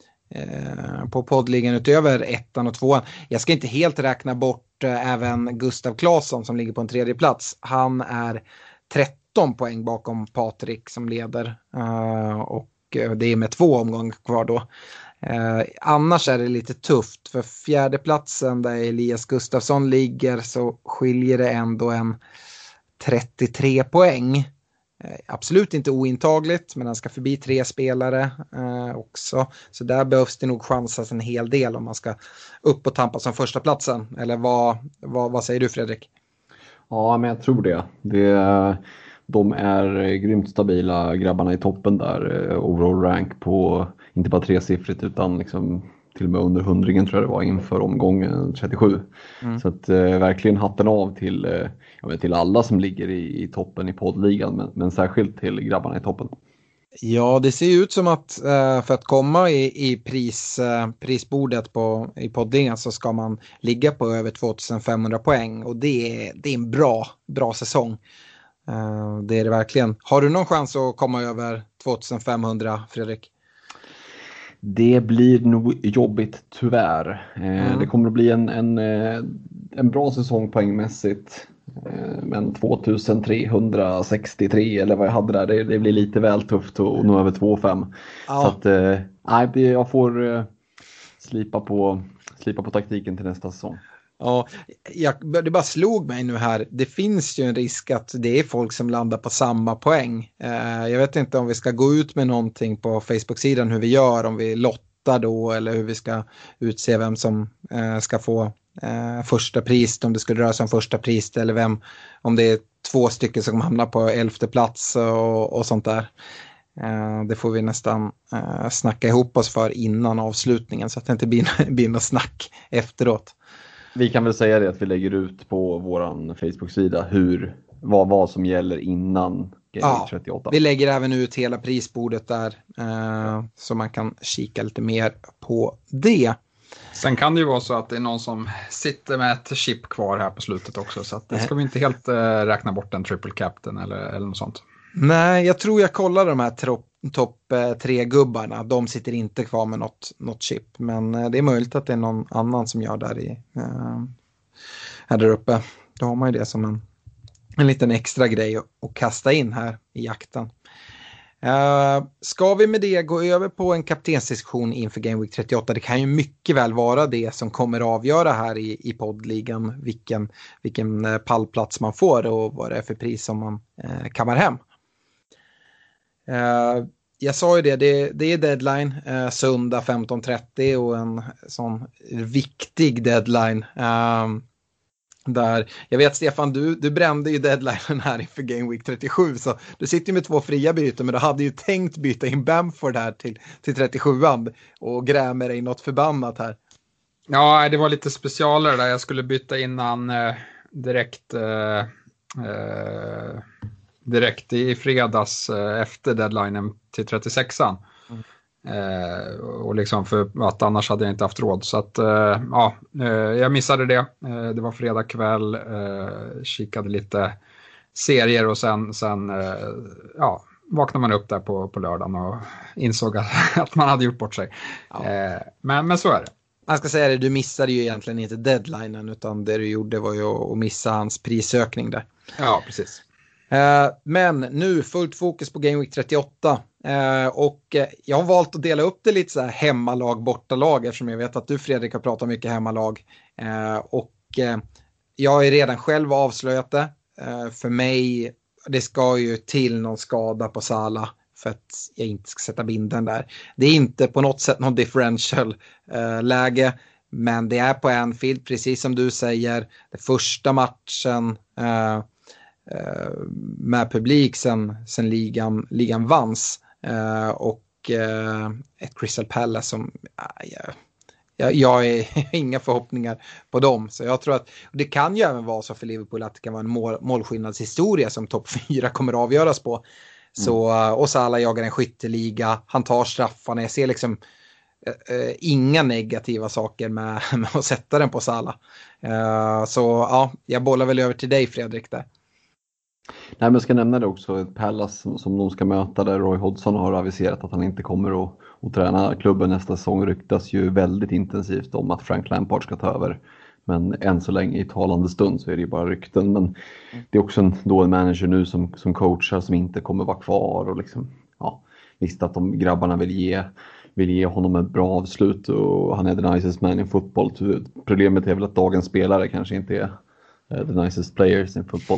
på poddligan utöver ettan och tvåan. Jag ska inte helt räkna bort äh, även Gustav Claesson som ligger på en tredje plats. Han är tretton poäng bakom Patrik som leder uh, och uh, det är med två omgångar kvar då. Uh, annars är det lite tufft för fjärde platsen där Elias Gustafsson ligger så skiljer det ändå en trettiotre poäng. Absolut inte ointagligt, men han ska förbi tre spelare eh, också. Så där behövs det nog chansas en hel del om man ska upp och tampa som första platsen. Eller vad, vad, vad säger du, Fredrik? Ja, men jag tror det. det. De är grymt stabila, grabbarna i toppen där. Overall rank på inte bara tresiffrigt utan liksom till och med under hundringen tror jag det var inför omgången trettiosju. Mm. Så att eh, verkligen hatten av till, eh, jag vet, till alla som ligger i, i toppen i poddligan men, men särskilt till grabbarna i toppen. Ja, det ser ut som att eh, för att komma i, i pris, eh, prisbordet på, i poddligan så ska man ligga på över tvåtusenfemhundra poäng och det är, det är en bra, bra säsong. Eh, det är det verkligen. Har du någon chans att komma över tvåtusenfemhundra, Fredrik? Det blir nog jobbigt tyvärr. Mm. Det kommer att bli en, en, en bra säsong poängmässigt. Men tvåtusentrehundrasextiotre eller vad jag hade där, det, det blir lite väl tufft att nå över två komma fem. Ja. Så att, nej, jag får slipa på, slipa på taktiken till nästa säsong. Ja, jag, det bara slog mig nu här. Det finns ju en risk att det är folk som landar på samma poäng. Eh, jag vet inte om vi ska gå ut med någonting på Facebook-sidan hur vi gör, om vi lottar då eller hur vi ska utse vem som eh, ska få eh, första pris, om det skulle röra sig om första pris eller vem, om det är två stycken som hamnar på elfte plats och, och sånt där. Eh, det får vi nästan eh, snacka ihop oss för innan avslutningen så att det inte blir, blir något snack efteråt. Vi kan väl säga det att vi lägger ut på våran Facebook-sida hur, vad, vad som gäller innan Game Week trettioåtta. Vi lägger även ut hela prisbordet där eh, så man kan kika lite mer på det. Sen kan det ju vara så att det är någon som sitter med ett chip kvar här på slutet också så att det ska vi inte helt eh, räkna bort en triple captain eller, eller något sånt. Nej, jag tror jag kollar de här topp top, eh, tre gubbarna. De sitter inte kvar med något, något chip. Men eh, det är möjligt att det är någon annan som gör där i eh, här där uppe. Då har man ju det som en, en liten extra grej att, att kasta in här i jakten. Uh, ska vi med det gå över på en kaptensdiskussion inför Game Week trettioåtta? Det kan ju mycket väl vara det som kommer att avgöra här i, i poddligan vilken, vilken uh, pallplats man får och vad det är för pris som man uh, kammar hem. Uh, jag sa ju det, det, det är deadline, eh, söndag femton trettio och en sån viktig deadline. Um, där, jag vet Stefan, du, du brände ju deadlinen här inför Game Week trettiosju, så du sitter ju med två fria byten, men du hade ju tänkt byta in Bamford här till, till trettiosjuan och grämer dig något förbannat här. Ja, det var lite specialare där. Jag skulle byta innan eh, direkt eh, eh, direkt i fredags eh, efter deadlinen till trettiosexan. Mm. Eh, och liksom för att annars hade jag inte haft råd. Så att eh, ja, eh, jag missade det. Eh, det var fredag kväll, eh, kikade lite serier och sen, sen eh, ja, vaknade man upp där på, på lördagen och insåg att, att man hade gjort bort sig. Ja. Eh, men, men så är det. Man ska säga det, du missade ju egentligen inte deadlinen, utan det du gjorde var ju att missa hans prisökning där. Ja, precis. Eh, men nu fullt fokus på Game Week trettioåtta. Eh, och jag har valt att dela upp det lite så här hemmalag, bortalag, eftersom jag vet att du Fredrik har pratat mycket hemmalag. Eh, och eh, jag har ju redan själv avslöjat det. Eh, för mig, det ska ju till någon skada på Salah för att jag inte ska sätta binden där. Det är inte på något sätt någon differential eh, läge, men det är på Anfield, precis som du säger. Det första matchen eh, eh, med publik sen, sen ligan, ligan vanns. Eh, och eh, ett Crystal Palace som äh, jag, jag är inga förhoppningar på dem, så jag tror att det kan ju även vara så för Liverpool att det kan vara en mål, målskillnadshistoria som topp fyra kommer att avgöras på. Så, mm. Och Salah jagar en skytteliga, han tar straffarna, jag ser liksom äh, inga negativa saker med, med att sätta den på Salah. Äh, så ja, jag bollar väl över till dig Fredrik där. Nej, men jag ska nämna det också, ett Palace som, som de ska möta där Roy Hodgson har aviserat att han inte kommer att, att träna klubben nästa säsong, ryktas ju väldigt intensivt om att Frank Lampard ska ta över. Men än så länge i talande stund så är det ju bara rykten. Men det är också en, då en manager nu som, som coachar som inte kommer vara kvar. Och liksom, ja, visst att de grabbarna vill ge, vill ge honom ett bra avslut och han är the nicest man in football. Problemet är väl att dagens spelare kanske inte är the nicest players in football.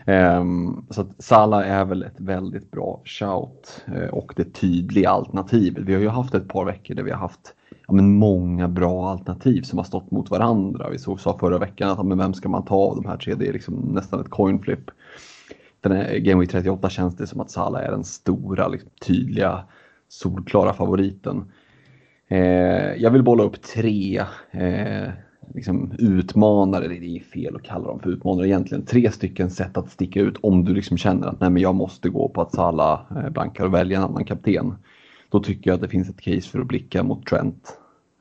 Um, så att Salah är väl ett väldigt bra shout uh, och det tydliga alternativet. Vi har ju haft ett par veckor där vi har haft ja, men många bra alternativ som har stått mot varandra. Vi såg, sa förra veckan att ja, men vem ska man ta av de här tre? Det är liksom nästan ett coin flip. Den här Game Week trettioåtta känns det som att Salah är den stora, liksom, tydliga, solklara favoriten. Uh, jag vill bolla upp tre uh, liksom utmanare, det är fel att kalla dem för utmanare egentligen, tre stycken sätt att sticka ut om du liksom känner att nej men jag måste gå på att Salah blankar och välja en annan kapten. Då tycker jag att det finns ett case för att blicka mot Trent.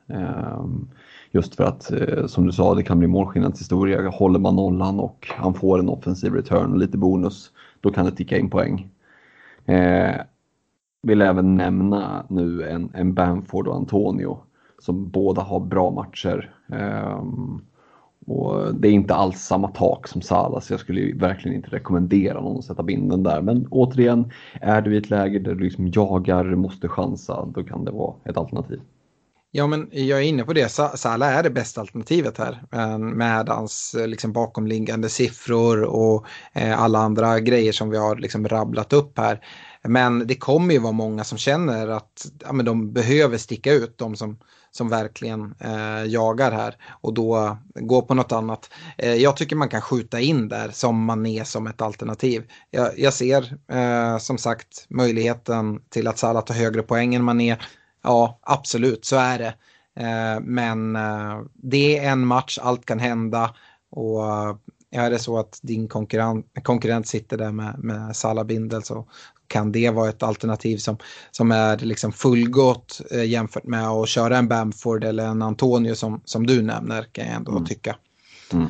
Um, just för att, uh, som du sa, det kan bli målskillnadshistoria. Håller man nollan och han får en offensiv return och lite bonus, då kan det ticka in poäng. Uh, vill även nämna nu en, en Bamford och Antonio som båda har bra matcher. Um, och det är inte alls samma tak som Salah, så jag skulle verkligen inte rekommendera någon att sätta binden där. Men återigen, är du i ett läge där du liksom jagar, måste chansa, då kan det vara ett alternativ. Ja, men jag är inne på det. Salah är det bästa alternativet här. Med hans liksom bakomliggande siffror och alla andra grejer som vi har liksom rabblat upp här. Men det kommer ju vara många som känner att ja, men de behöver sticka ut, de som, som verkligen eh, jagar här och då gå på något annat. Eh, jag tycker man kan skjuta in där som Mané som ett alternativ. Jag, jag ser eh, som sagt möjligheten till att Salah tar högre poäng än Mané. Ja, absolut, så är det. Eh, men eh, det är en match, allt kan hända och är det så att din konkurrent, konkurrent sitter där med, med Salah bindel så kan det vara ett alternativ som, som är liksom fullgott eh, jämfört med att köra en Bamford eller en Antonio som, som du nämner, kan jag ändå mm. tycka. Mm.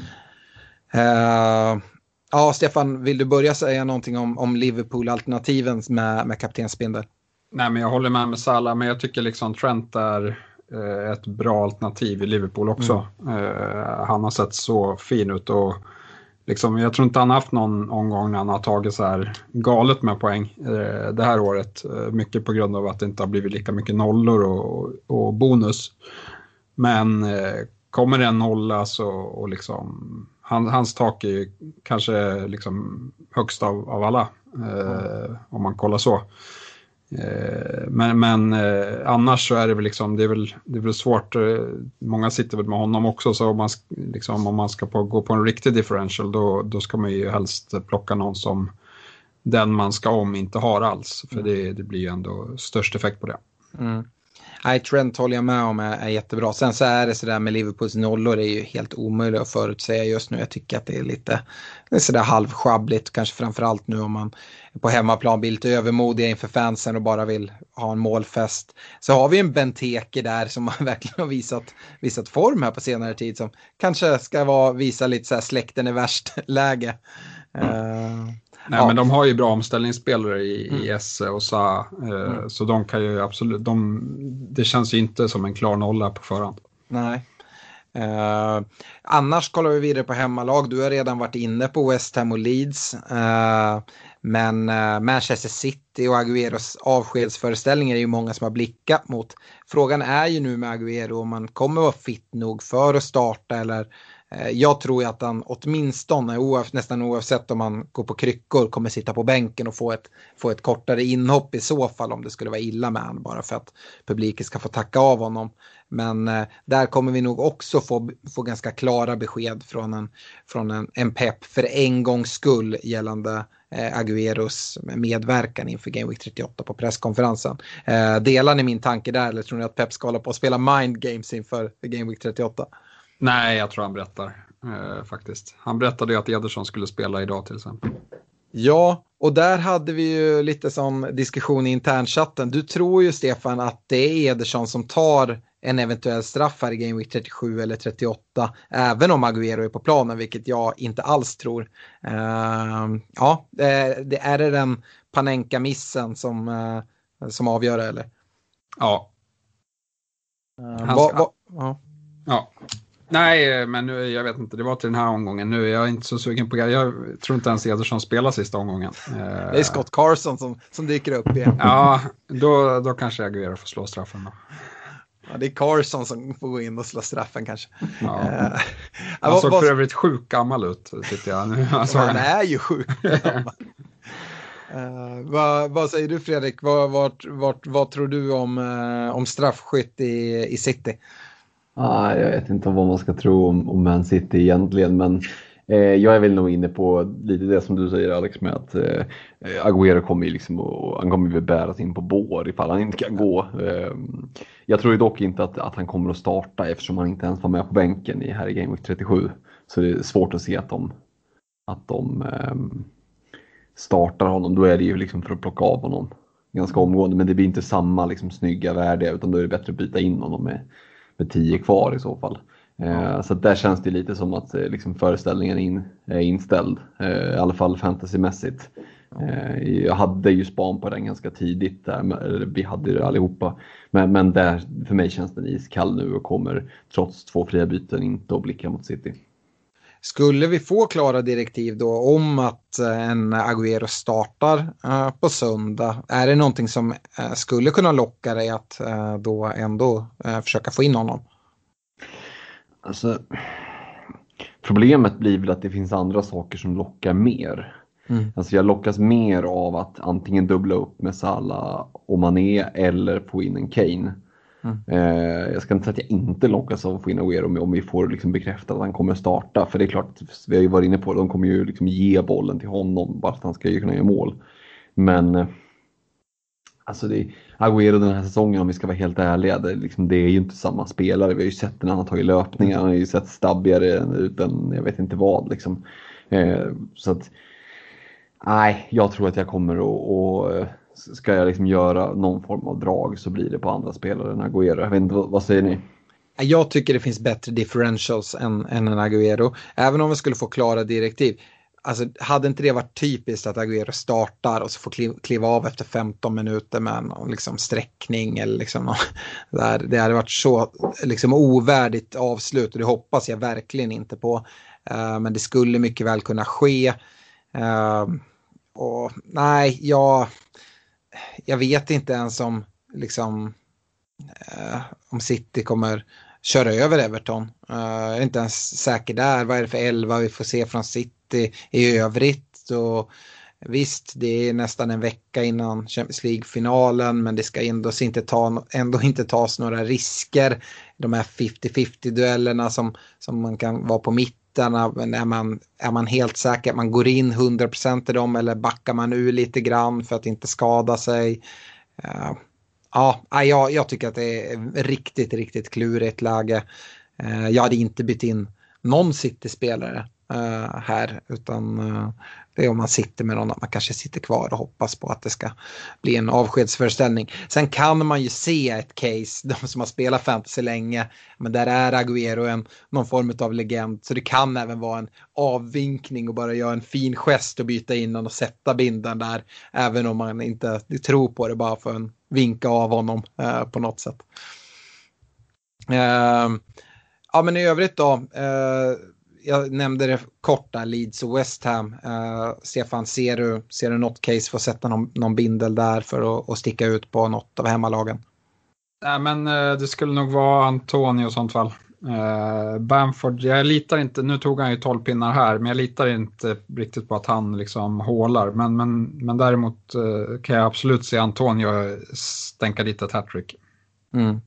Uh, ja, Stefan, vill du börja säga någonting om, om Liverpool-alternativen med, med kaptensbindel? Nej, men jag håller med med Salah, men jag tycker liksom Trent är eh, ett bra alternativ i Liverpool också. Mm. Eh, han har sett så fin ut och liksom, jag tror inte han har haft någon omgång när han har tagit så här galet med poäng eh, det här året. Eh, mycket på grund av att det inte har blivit lika mycket nollor och, och bonus. Men eh, kommer det en nolla så och liksom, han, hans tak är ju kanske liksom högst av, av alla. Eh, mm. Om man kollar så. Men, men annars så är det väl liksom, det är väl, det är väl svårt, många sitter väl med honom också, så om man, liksom, om man ska på, gå på en riktig differential då, då ska man ju helst plocka någon som den man ska om inte har alls, för det, det blir ju ändå störst effekt på det. Mm. Nej, Trent håller jag med om är, är jättebra. Sen så är det sådär med Liverpools nollor, det är ju helt omöjligt att förutsäga just nu. Jag tycker att det är lite det är sådär halvschabbligt, kanske framförallt nu om man på hemmaplan blir lite övermodiga inför fansen och bara vill ha en målfest. Så har vi en Benteke där som verkligen har visat, visat form här på senare tid, som kanske ska vara, visa lite så här släkten är värst läge. Mm. Uh, Nej, ja. Men de har ju bra omställningsspelare i, Mm. i Esse och Sa, eh, Mm. så de kan ju absolut, de, det känns ju inte som en klar nolla på förhand. Nej. Uh, annars kollar vi vidare på hemmalag. Du har redan varit inne på West Ham och Leeds. Uh, men uh, Manchester City och Agüeros avskedsföreställningar är ju många som har blickat mot. Frågan är ju nu med Agüero om man kommer vara fit nog för att starta, eller uh, jag tror ju att han åtminstone oav, nästan oavsett om man går på kryckor kommer sitta på bänken och få ett, få ett kortare inhopp i så fall, om det skulle vara illa med han, bara för att publiken ska få tacka av honom. Men eh, där kommer vi nog också få, få ganska klara besked från en, från en, en Pep för en gångs skull gällande eh, Agüeros medverkan inför Game Week trettioåtta på presskonferensen. Eh, delar ni min tanke där, eller tror ni att Pep ska hålla på att spela mind games inför Game Week trettioåtta? Nej, jag tror han berättar eh, faktiskt. Han berättade ju att Ederson skulle spela idag till exempel. Ja, och där hade vi ju lite som diskussion i internchatten. Du tror ju, Stefan, att det är Ederson som tar en eventuell straff här i Game Week trettiosju eller trettioåtta, även om Agüero är på planen, vilket jag inte alls tror. Uh, ja, det, det är det den Panenka-missen som, uh, som avgör, eller? Ja. Uh, Han va, ska... va, ja. ja. Nej, men nu, jag vet inte, det var till den här omgången. Nu är jag inte så sugen på det. Jag tror inte ens Ederson spelar sista omgången. Det är Scott Carson som, som dyker upp igen. Ja, då, då kanske Agüero får slå straffen då. Ja, det är Carson som får gå in och slå straffen kanske. Ja. Uh, han såg vad, för övrigt sjukt gammal ut, tyckte jag. Nu, alltså, han är ju sjukt gammal. Uh, vad, vad säger du, Fredrik? Vad, vad, vad, vad tror du om, uh, om straffskytt i, i City? Ah, jag vet inte vad man ska tro om, om Man City egentligen, men eh, jag är väl nog inne på lite det som du säger, Alex, med att eh, Agüero kommer ju liksom och, han kommer ju bäras in på bår ifall han inte kan gå. Eh, jag tror ju dock inte att, att han kommer att starta, eftersom han inte ens var med på bänken i här i Game Week trettiosju. Så det är svårt att se att de, att de eh, startar honom. Då är det ju liksom för att plocka av honom ganska omgående, men det blir inte samma liksom snygga värde, utan då är det bättre att byta in honom med med tio kvar i så fall. Eh, så där känns det lite som att eh, liksom föreställningen är, in, är inställd. Eh, I alla fall fantasymässigt. Eh, jag hade ju span på den ganska tidigt. Där, vi hade det allihopa. Men, men där, för mig känns den iskall nu och kommer trots två fria byten inte att blicka mot City. Skulle vi få klara direktiv då om att en Agüero startar uh, på söndag? Är det någonting som uh, skulle kunna locka dig att uh, då ändå uh, försöka få in honom? Alltså, problemet blir väl att det finns andra saker som lockar mer. Mm. Alltså jag lockas mer av att antingen dubbla upp med Salah och Mané eller få in en Kane. Mm. Eh, jag ska inte säga att jag inte lockas av att få in Agüero om vi får liksom bekräftat att han kommer starta. För det är klart, vi har ju varit inne på det, de kommer ju liksom ge bollen till honom bara att han ska ju kunna göra mål. Men eh, alltså det är, Agüero den här säsongen, om vi ska vara helt ärliga, det, liksom, det är ju inte samma spelare. Vi har ju sett när han har tagit löpningar, han har ju sett stabbigare utan jag vet inte vad liksom. Eh, så att nej, jag tror att jag kommer att och, ska jag liksom göra någon form av drag så blir det på andra spelare än Agüero. Jag vet inte, vad, vad säger ni? Jag tycker det finns bättre differentials än, än en Agüero. Även om vi skulle få klara direktiv. Alltså, hade inte det varit typiskt att Agüero startar och så får kliva, kliva av efter femton minuter med en liksom, sträckning eller liksom någon, där, det hade varit så liksom, ovärdigt avslut och det hoppas jag verkligen inte på. Uh, men det skulle mycket väl kunna ske. Uh, och nej, jag... Jag vet inte ens om, liksom, eh, om City kommer köra över Everton. Uh, jag är inte ens säker där. Vad är det för elva vi får se från City i övrigt? Och, Visst, det är nästan en vecka innan Champions League-finalen, men det ska ändå inte, ta, ändå inte tas några risker. De här femtio femtio-duellerna som, som man kan vara på mitten, men är man, är man helt säker att man går in hundra procent i dem, eller backar man ur lite grann för att inte skada sig? Uh, ja, jag, jag tycker att det är riktigt, riktigt klurigt läge. Uh, jag hade inte bytt in någon City-spelare uh, här, utan uh, det är om man sitter med någon, att man kanske sitter kvar och hoppas på att det ska bli en avskedsföreställning. Sen kan man ju se ett case, de som har spelat fantasy länge, men där är Agüero en, någon form av legend, så det kan även vara en avvinkning och bara göra en fin gest och byta in och sätta binden där, även om man inte tror på det, bara för en vinka av honom uh, på något sätt. Uh, ja, men i övrigt då, uh, jag nämnde det kort där, Leeds och West Ham. Uh, Stefan, ser du, ser du något case för att sätta någon, någon bindel där för att, att sticka ut på något av hemmalagen? Nej, men uh, det skulle nog vara Antonio i sånt fall. Uh, Bamford, jag litar inte, nu tog han ju tolv pinnar här, men jag litar inte riktigt på att han liksom hålar. Men, men, men däremot uh, kan jag absolut se Antonio stänka dit ett hattrick. Mm.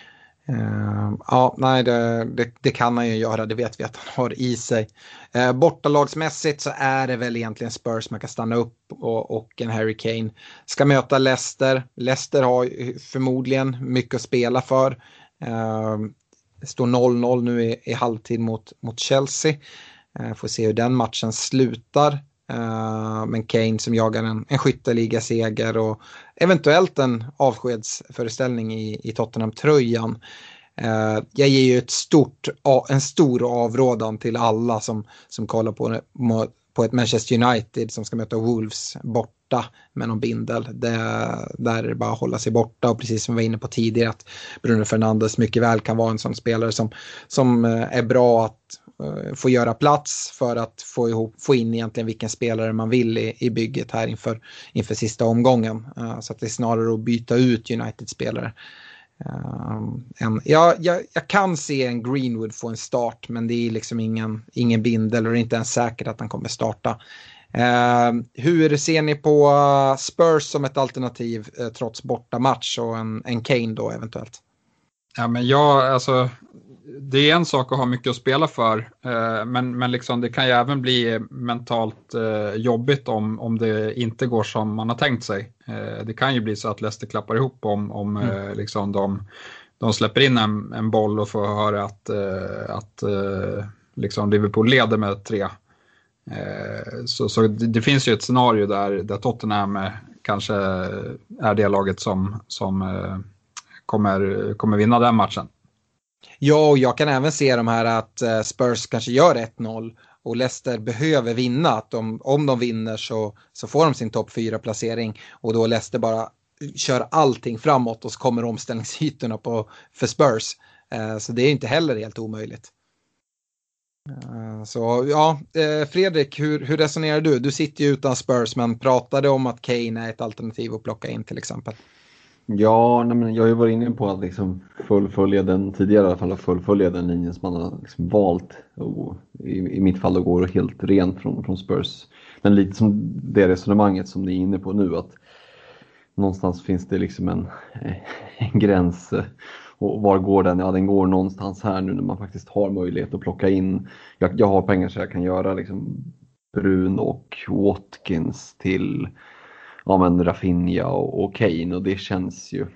Uh, ja, nej, det, det, det kan han ju göra, det vet vi att han har i sig. Uh, bortalagsmässigt så är det väl egentligen Spurs man kan stanna upp och, och en Harry Kane ska möta Leicester. Leicester har förmodligen mycket att spela för. Uh, det står noll noll nu i, i halvtid mot, mot Chelsea. Uh, får se hur den matchen slutar. Uh, men Kane som jagar en, en skytteliga-seger och eventuellt en avskedsföreställning i, i Tottenham-tröjan. Uh, jag ger ju ett stort, en stor avrådan till alla som, som kollar på, på ett Manchester United som ska möta Wolves borta med någon bindel. Det, där är det bara att hålla sig borta, och precis som vi var inne på tidigare att Bruno Fernandes mycket väl kan vara en sån spelare som, som är bra att få göra plats för att få, ihop, få in egentligen vilken spelare man vill i, i bygget här inför, inför sista omgången. Uh, så att det är snarare att byta ut United-spelare. Uh, en, ja, jag, jag kan se en Greenwood få en start, men det är liksom ingen, ingen bindel, och det är inte ens säkert att han kommer starta. Uh, hur ser ni på Spurs som ett alternativ uh, trots borta match och en, en Kane då eventuellt? Ja, men jag, alltså, det är en sak att ha mycket att spela för, eh, men, men liksom det kan ju även bli mentalt eh, jobbigt om, om det inte går som man har tänkt sig. Eh, det kan ju bli så att Leicester klappar ihop om, om mm. eh, liksom de, de släpper in en, en boll och får höra att, eh, att eh, liksom Liverpool leder med tre. Eh, så så det, det finns ju ett scenario där, där Tottenham kanske är det laget som, som eh, kommer, kommer vinna den matchen. Ja, och jag kan även se de här att Spurs kanske gör ett noll och Leicester behöver vinna. Att de, om de vinner så, så får de sin topp fyra placering, och då Leicester bara kör allting framåt och så kommer omställningsytorna på, för Spurs. Eh, så det är inte heller helt omöjligt. Eh, så ja, eh, Fredrik, hur, hur resonerar du? Du sitter ju utan Spurs, men pratade om att Kane är ett alternativ att plocka in till exempel. Ja, nej, men jag har ju varit inne på att liksom fullfölja den tidigare, i alla fall fullfölja den linjen som man har liksom valt. Och i, I mitt fall då går det helt rent från, från Spurs. Men lite som det resonemanget som ni är inne på nu, att någonstans finns det liksom en, en gräns. Och var går den? Ja, den går någonstans här nu när man faktiskt har möjlighet att plocka in. Jag, jag har pengar så jag kan göra liksom Bruno och Watkins till... Ja, men Rafinha och, och Kane, och det känns ju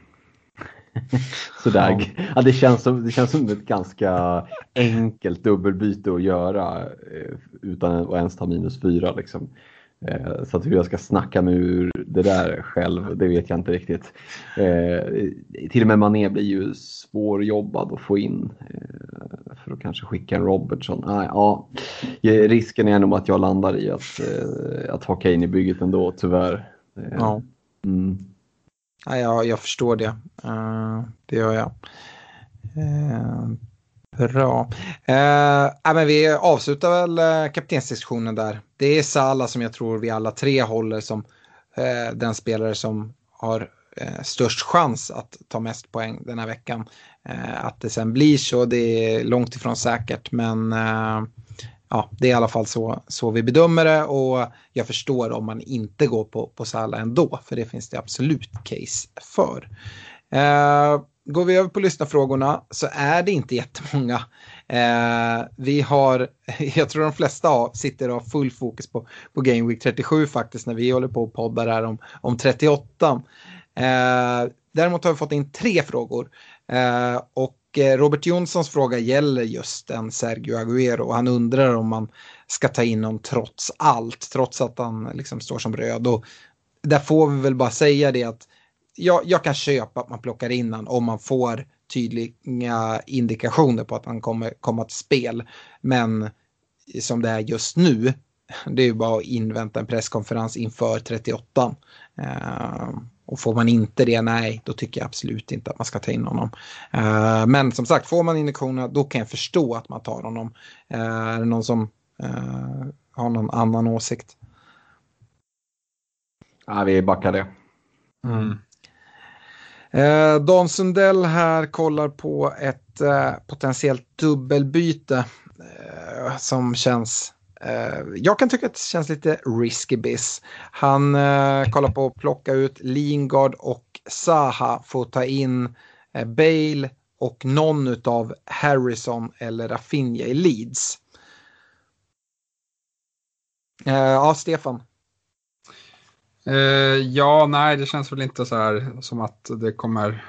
sådär. Ja. Ja, det, känns som, det känns som ett ganska enkelt dubbelbyte att göra eh, utan att ens ta minus fyra liksom. Eh, så att hur jag ska snacka mig ur det där själv, det vet jag inte riktigt. Eh, till och med Mané blir ju svårjobbad att få in eh, för att kanske skicka en Robertson. Ah, ja, risken är nog att jag landar i att, eh, att ha Kane i bygget ändå, tyvärr. Ja. Mm. Ja, jag, jag förstår det. Uh, det gör jag. Uh, bra. Uh, men vi avslutar väl uh, kaptensdiskussionen där. Det är Salah som jag tror vi alla tre håller som uh, den spelare som har uh, störst chans att ta mest poäng den här veckan. Uh, att det sen blir så, det är långt ifrån säkert. Men uh, ja, det är i alla fall så, så vi bedömer det, och jag förstår om man inte går på, på Salah ändå, för det finns det absolut case för. Eh, går vi över på lyssnarfrågorna så är det inte jättemånga. Eh, vi har, jag tror de flesta av sitter och har full fokus på, på Game Week trettiosju faktiskt, när vi håller på och poddar här om, om trettioåtta. Eh, däremot har vi fått in tre frågor. Eh, och Robert Jonssons fråga gäller just en Sergio Aguero. Han undrar om man ska ta in honom trots allt, trots att han liksom står som röd. Och där får vi väl bara säga det att jag, jag kan köpa att man plockar in honom om man får tydliga indikationer på att han kommer komma till spel. Men som det är just nu, det är ju bara att invänta en presskonferens inför trettioåtta. Uh, och får man inte det, nej, då tycker jag absolut inte att man ska ta in honom. Uh, men som sagt, får man indikationer, då kan jag förstå att man tar honom. Uh, är det någon som uh, har någon annan åsikt? Ja, vi backar det. Mm. Uh, Dan Sundell här kollar på ett uh, potentiellt dubbelbyte uh, som känns... Uh, jag kan tycka att det känns lite risky biz. Han uh, kollar på att plocka ut Lingard och Zaha för att ta in uh, Bale och någon av Harrison eller Rafinha i Leeds. Uh, ja, Stefan. Uh, ja, nej, det känns väl inte så här som att det kommer...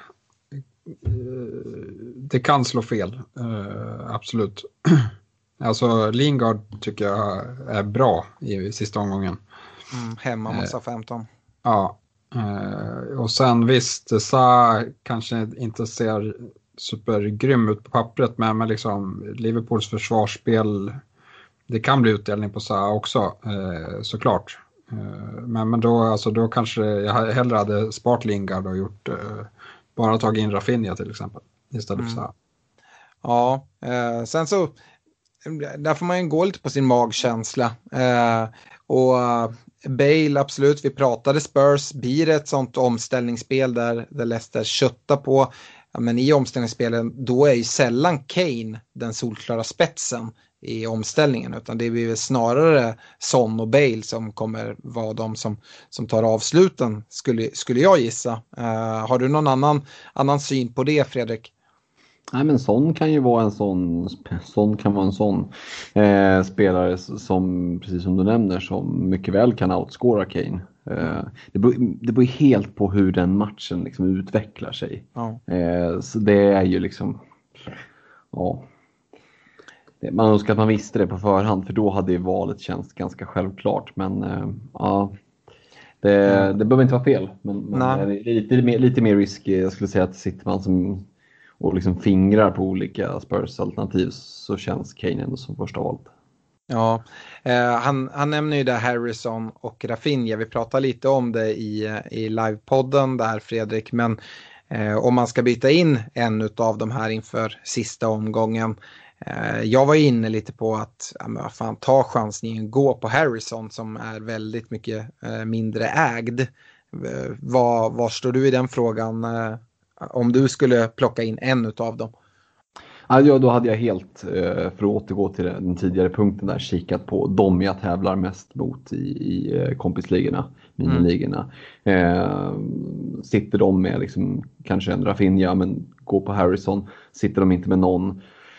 Uh, det kan slå fel, uh, absolut. Alltså Lingard tycker jag är bra i sista omgången. Mm, hemma mot Southampton. Eh, ja. Eh, och sen visst, Sa kanske inte ser supergrym ut på pappret, men, men liksom Liverpools försvarsspel, det kan bli utdelning på Sa också, eh, såklart. Eh, men men då, alltså, då kanske jag hellre hade sparat Lingard och gjort eh, bara tagit in Rafinha till exempel istället för Sa. Mm. Ja, eh, sen så där får man ju gå lite på sin magkänsla. Eh, och Bale, absolut, vi pratade Spurs, blir det ett sånt omställningsspel där, där Leicester köttar på. Ja, men i omställningsspelen, då är ju sällan Kane den solklara spetsen i omställningen, utan det blir snarare Son och Bale som kommer vara de som, som tar avsluten, skulle, skulle jag gissa. Eh, har du någon annan, annan syn på det, Fredrik? Nej, men Son kan ju vara en sån, Son kan vara en sån eh, spelare som, precis som du nämner, som mycket väl kan outscora Kane. Eh, det, beror, det beror helt på hur den matchen liksom utvecklar sig. Ja. Eh, så det är ju liksom, ja, man önskar att man visste det på förhand, för då hade ju valet känts ganska självklart. Men eh, ja, det, mm. det behöver inte vara fel, men, men det är lite mer, lite mer risky. Jag skulle säga att sitter man som och liksom fingrar på olika Spurs-alternativ, så känns Kane ändå som första valet. Ja, eh, han, han nämner ju där Harrison och Rafinha. Vi pratar lite om det i, i livepodden där, Fredrik. Men eh, om man ska byta in en av de här inför sista omgången. Eh, jag var inne lite på att ja, men, fan, ta chansningen, gå på Harrison som är väldigt mycket eh, mindre ägd. Eh, vad, vad står du i den frågan? Eh, om du skulle plocka in en av dem? Ja, då hade jag helt, för att återgå till den tidigare punkten där, kikat på de jag tävlar mest mot i, i kompisligorna, miniligorna. Mm. Eh, sitter de med liksom, kanske en Rafinha, men gå på Harrison. Sitter de inte med någon,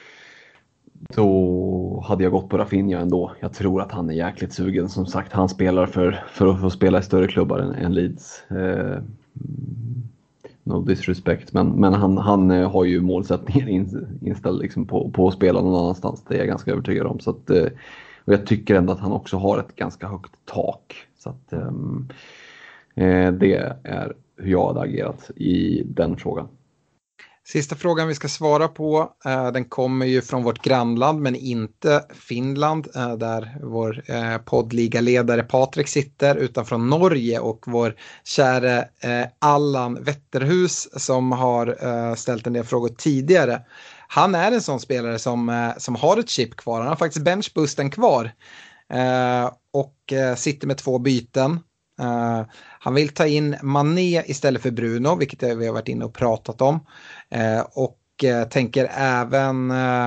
då hade jag gått på Rafinha ändå. Jag tror att han är jäkligt sugen. Som sagt, han spelar för, för att få spela i större klubbar än, än Leeds. Eh, No disrespect, men, men han, han har ju målsättningen in, inställd liksom på, på att spela någon annanstans. Det är jag ganska övertygad om. Så att, och jag tycker ändå att han också har ett ganska högt tak. Så att, um, det är hur jag hade agerat i den frågan. Sista frågan vi ska svara på, eh, den kommer ju från vårt grannland men inte Finland, eh, där vår eh, poddligaledare Patrik sitter, utan från Norge, och vår kära eh, Allan Wetterhus som har eh, ställt en del frågor tidigare. Han är en sån spelare som, eh, som har ett chip kvar, han har faktiskt benchboosten kvar eh, och eh, sitter med två byten. Uh, han vill ta in Mané istället för Bruno, vilket vi har varit inne och pratat om. Uh, och uh, tänker även uh,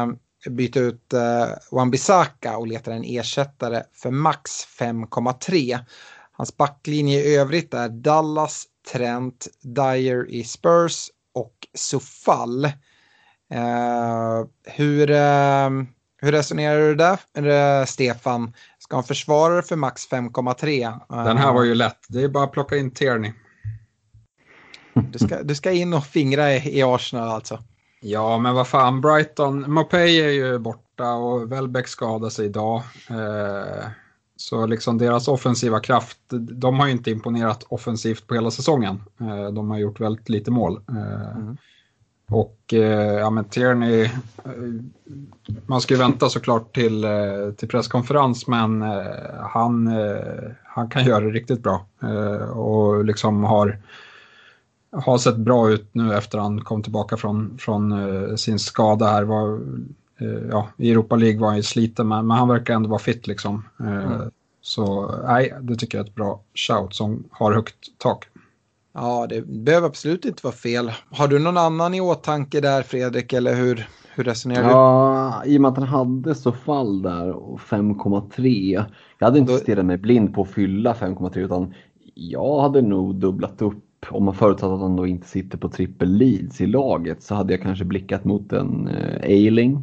byta ut uh, Wan-Bissaka och letar en ersättare för max fem komma tre. Hans backlinje i övrigt är Dallas, Trent, Dyer i Spurs och Sofall. Uh, hur, uh, hur resonerar du där, uh, Stefan? Ska han försvara för max fem komma tre? Uh, Den här var ju lätt. Det är bara att plocka in Tierney. Du ska, du ska in och fingra i, i Arsenal alltså. Ja, men vad fan, Brighton, Mopay är ju borta och Welbeck skadade sig idag. Eh, så liksom deras offensiva kraft, de har ju inte imponerat offensivt på hela säsongen. Eh, de har gjort väldigt lite mål. Eh, mm. Och eh, ja, men Tierney, eh, man ska ju vänta såklart till, eh, till presskonferens, men eh, han, eh, han kan göra det riktigt bra. Eh, och liksom har... har sett bra ut nu efter han kom tillbaka från, från uh, sin skada här. Var, uh, ja, i Europa League var han ju sliten, men, men han verkar ändå vara fit liksom. Uh, mm. Så nej, det tycker jag är ett bra shout som har högt tak. Ja, det behöver absolut inte vara fel. Har du någon annan i åtanke där, Fredrik, eller hur, hur resonerar du? Ja, i och med att han hade så fall där och fem komma tre. Jag hade inte Då... stirrat mig blind på att fylla fem komma tre, utan jag hade nog dubblat upp. Om man förutsatt att han då inte sitter på trippel leads i laget, så hade jag kanske blickat mot en uh, Ailing.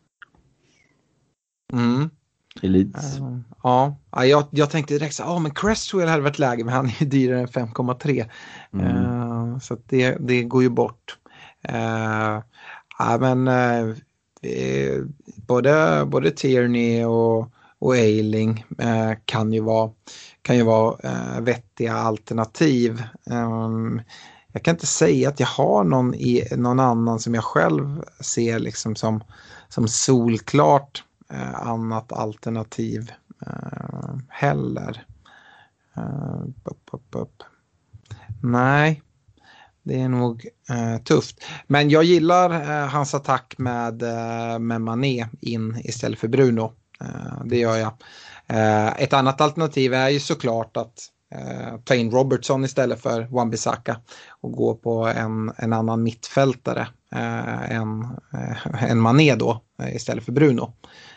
Mm. I leads. Uh, ja, jag, jag tänkte direkt så, ja oh, men Cresswell hade varit läge, men han är ju dyrare än fem komma tre. Mm. Uh, så att det, det går ju bort. Uh, ja, men uh, både, både Tierney och, och Ailing uh, kan ju vara kan ju vara uh, vettiga alternativ. Um, jag kan inte säga att jag har någon, i, någon annan som jag själv ser liksom som, som solklart uh, annat alternativ uh, heller. Uh, upp, upp, upp. Nej, det är nog uh, tufft. Men jag gillar uh, hans attack med, uh, med Mané in istället för Bruno. Uh, det gör jag. Uh, ett annat alternativ är ju såklart att uh, ta in Robertson istället för Wan-Bissaka och gå på en, en annan mittfältare uh, än, uh, än Mané då uh, istället för Bruno.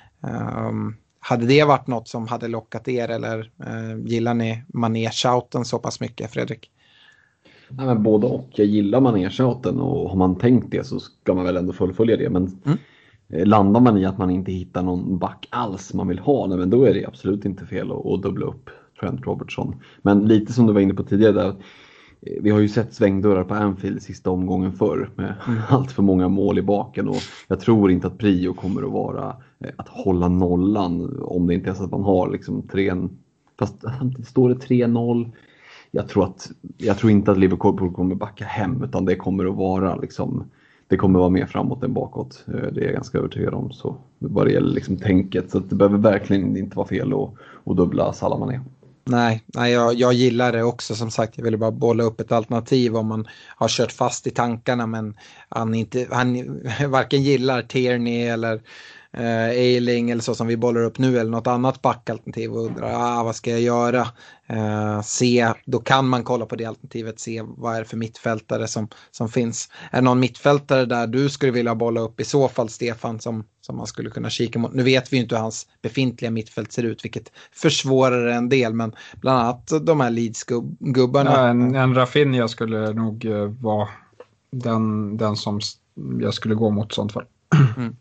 Uh, hade det varit något som hade lockat er, eller uh, gillar ni Mané-shouten så pass mycket, Fredrik? Nej, men både och. Jag gillar Mané-shouten, och har man tänkt det så ska man väl ändå fullfölja det, men mm. landar man i att man inte hittar någon back alls man vill ha, men då är det absolut inte fel att, att dubbla upp Trent Robertson. Men lite som du var inne på tidigare där, vi har ju sett svängdörrar på Anfield sista omgången förr med mm. allt för många mål i baken, och jag tror inte att prio kommer att vara att hålla nollan om det inte är så att man har liksom tre, fast står det tre noll. Jag tror, att, jag tror inte att Liverpool kommer backa hem, utan det kommer att vara liksom, det kommer att vara mer framåt än bakåt. Det är jag ganska övertygad om, så vad det gäller liksom tänket. Så det behöver verkligen inte vara fel att, att dubbla Salah Mané. Nej, nej jag, jag gillar det också. Som sagt, jag ville bara bolla upp ett alternativ om man har kört fast i tankarna, men han, inte, han varken gillar Tierney eller eh, Ailing eller så som vi bollar upp nu, eller något annat backalternativ och undrar ah, vad ska jag göra? Eh, se, då kan man kolla på det alternativet, se vad är det för mittfältare som, som finns. Är det någon mittfältare där du skulle vilja bolla upp i så fall, Stefan, som, som man skulle kunna kika mot? Nu vet vi ju inte hur hans befintliga mittfält ser ut, vilket försvårar en del, men bland annat de här Leeds-gubbarna. Ja, en, en Rafinha skulle nog uh, vara den, den som jag skulle gå mot sånt fall. Mm.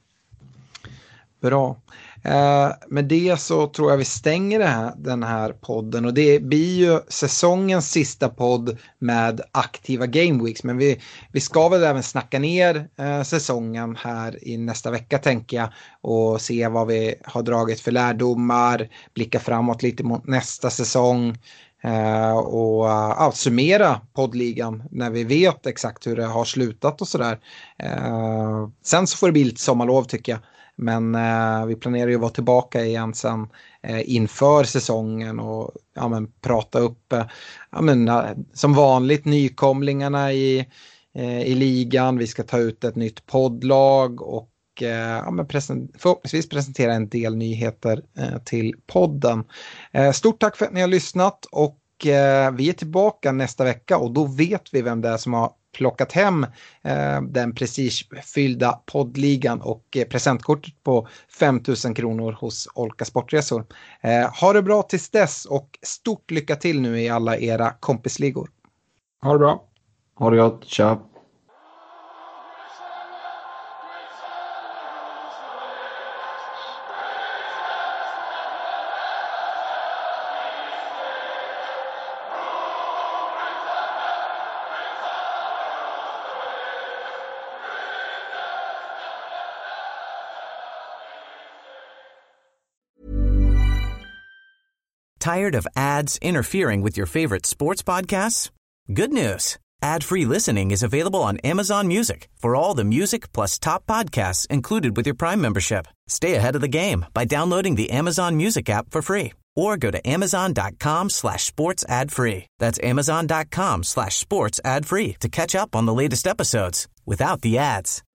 Bra. Eh, med det så tror jag vi stänger det här, den här podden, och det blir ju säsongens sista podd med aktiva Game Weeks, men vi, vi ska väl även snacka ner eh, säsongen här i nästa vecka, tänker jag, och se vad vi har dragit för lärdomar, blicka framåt lite mot nästa säsong. Uh, och uh, summera poddligan när vi vet exakt hur det har slutat och sådär. Uh, sen så får det bli lite sommarlov, tycker jag. Men uh, vi planerar ju att vara tillbaka igen sen uh, inför säsongen och ja, men, prata upp uh, ja, men, uh, som vanligt nykomlingarna i, uh, i ligan. Vi ska ta ut ett nytt poddlag och uh, ja, men present- förhoppningsvis presentera en del nyheter uh, till podden. Uh, stort tack för att ni har lyssnat, och uh, vi är tillbaka nästa vecka, och då vet vi vem det är som har plockat hem eh, den prestigefyllda poddligan och eh, presentkortet på fem tusen kronor hos Olka Sportresor. Eh, ha det bra tills dess och stort lycka till nu i alla era kompisligor. Ha det bra. Ha det gott, tja. Tired of ads interfering with your favorite sports podcasts? Good news. Ad-free listening is available on Amazon Music for all the music plus top podcasts included with your Prime membership. Stay ahead of the game by downloading the Amazon Music app for free or go to amazon.com slash sports ad free. That's amazon.com slash sports ad free to catch up on the latest episodes without the ads.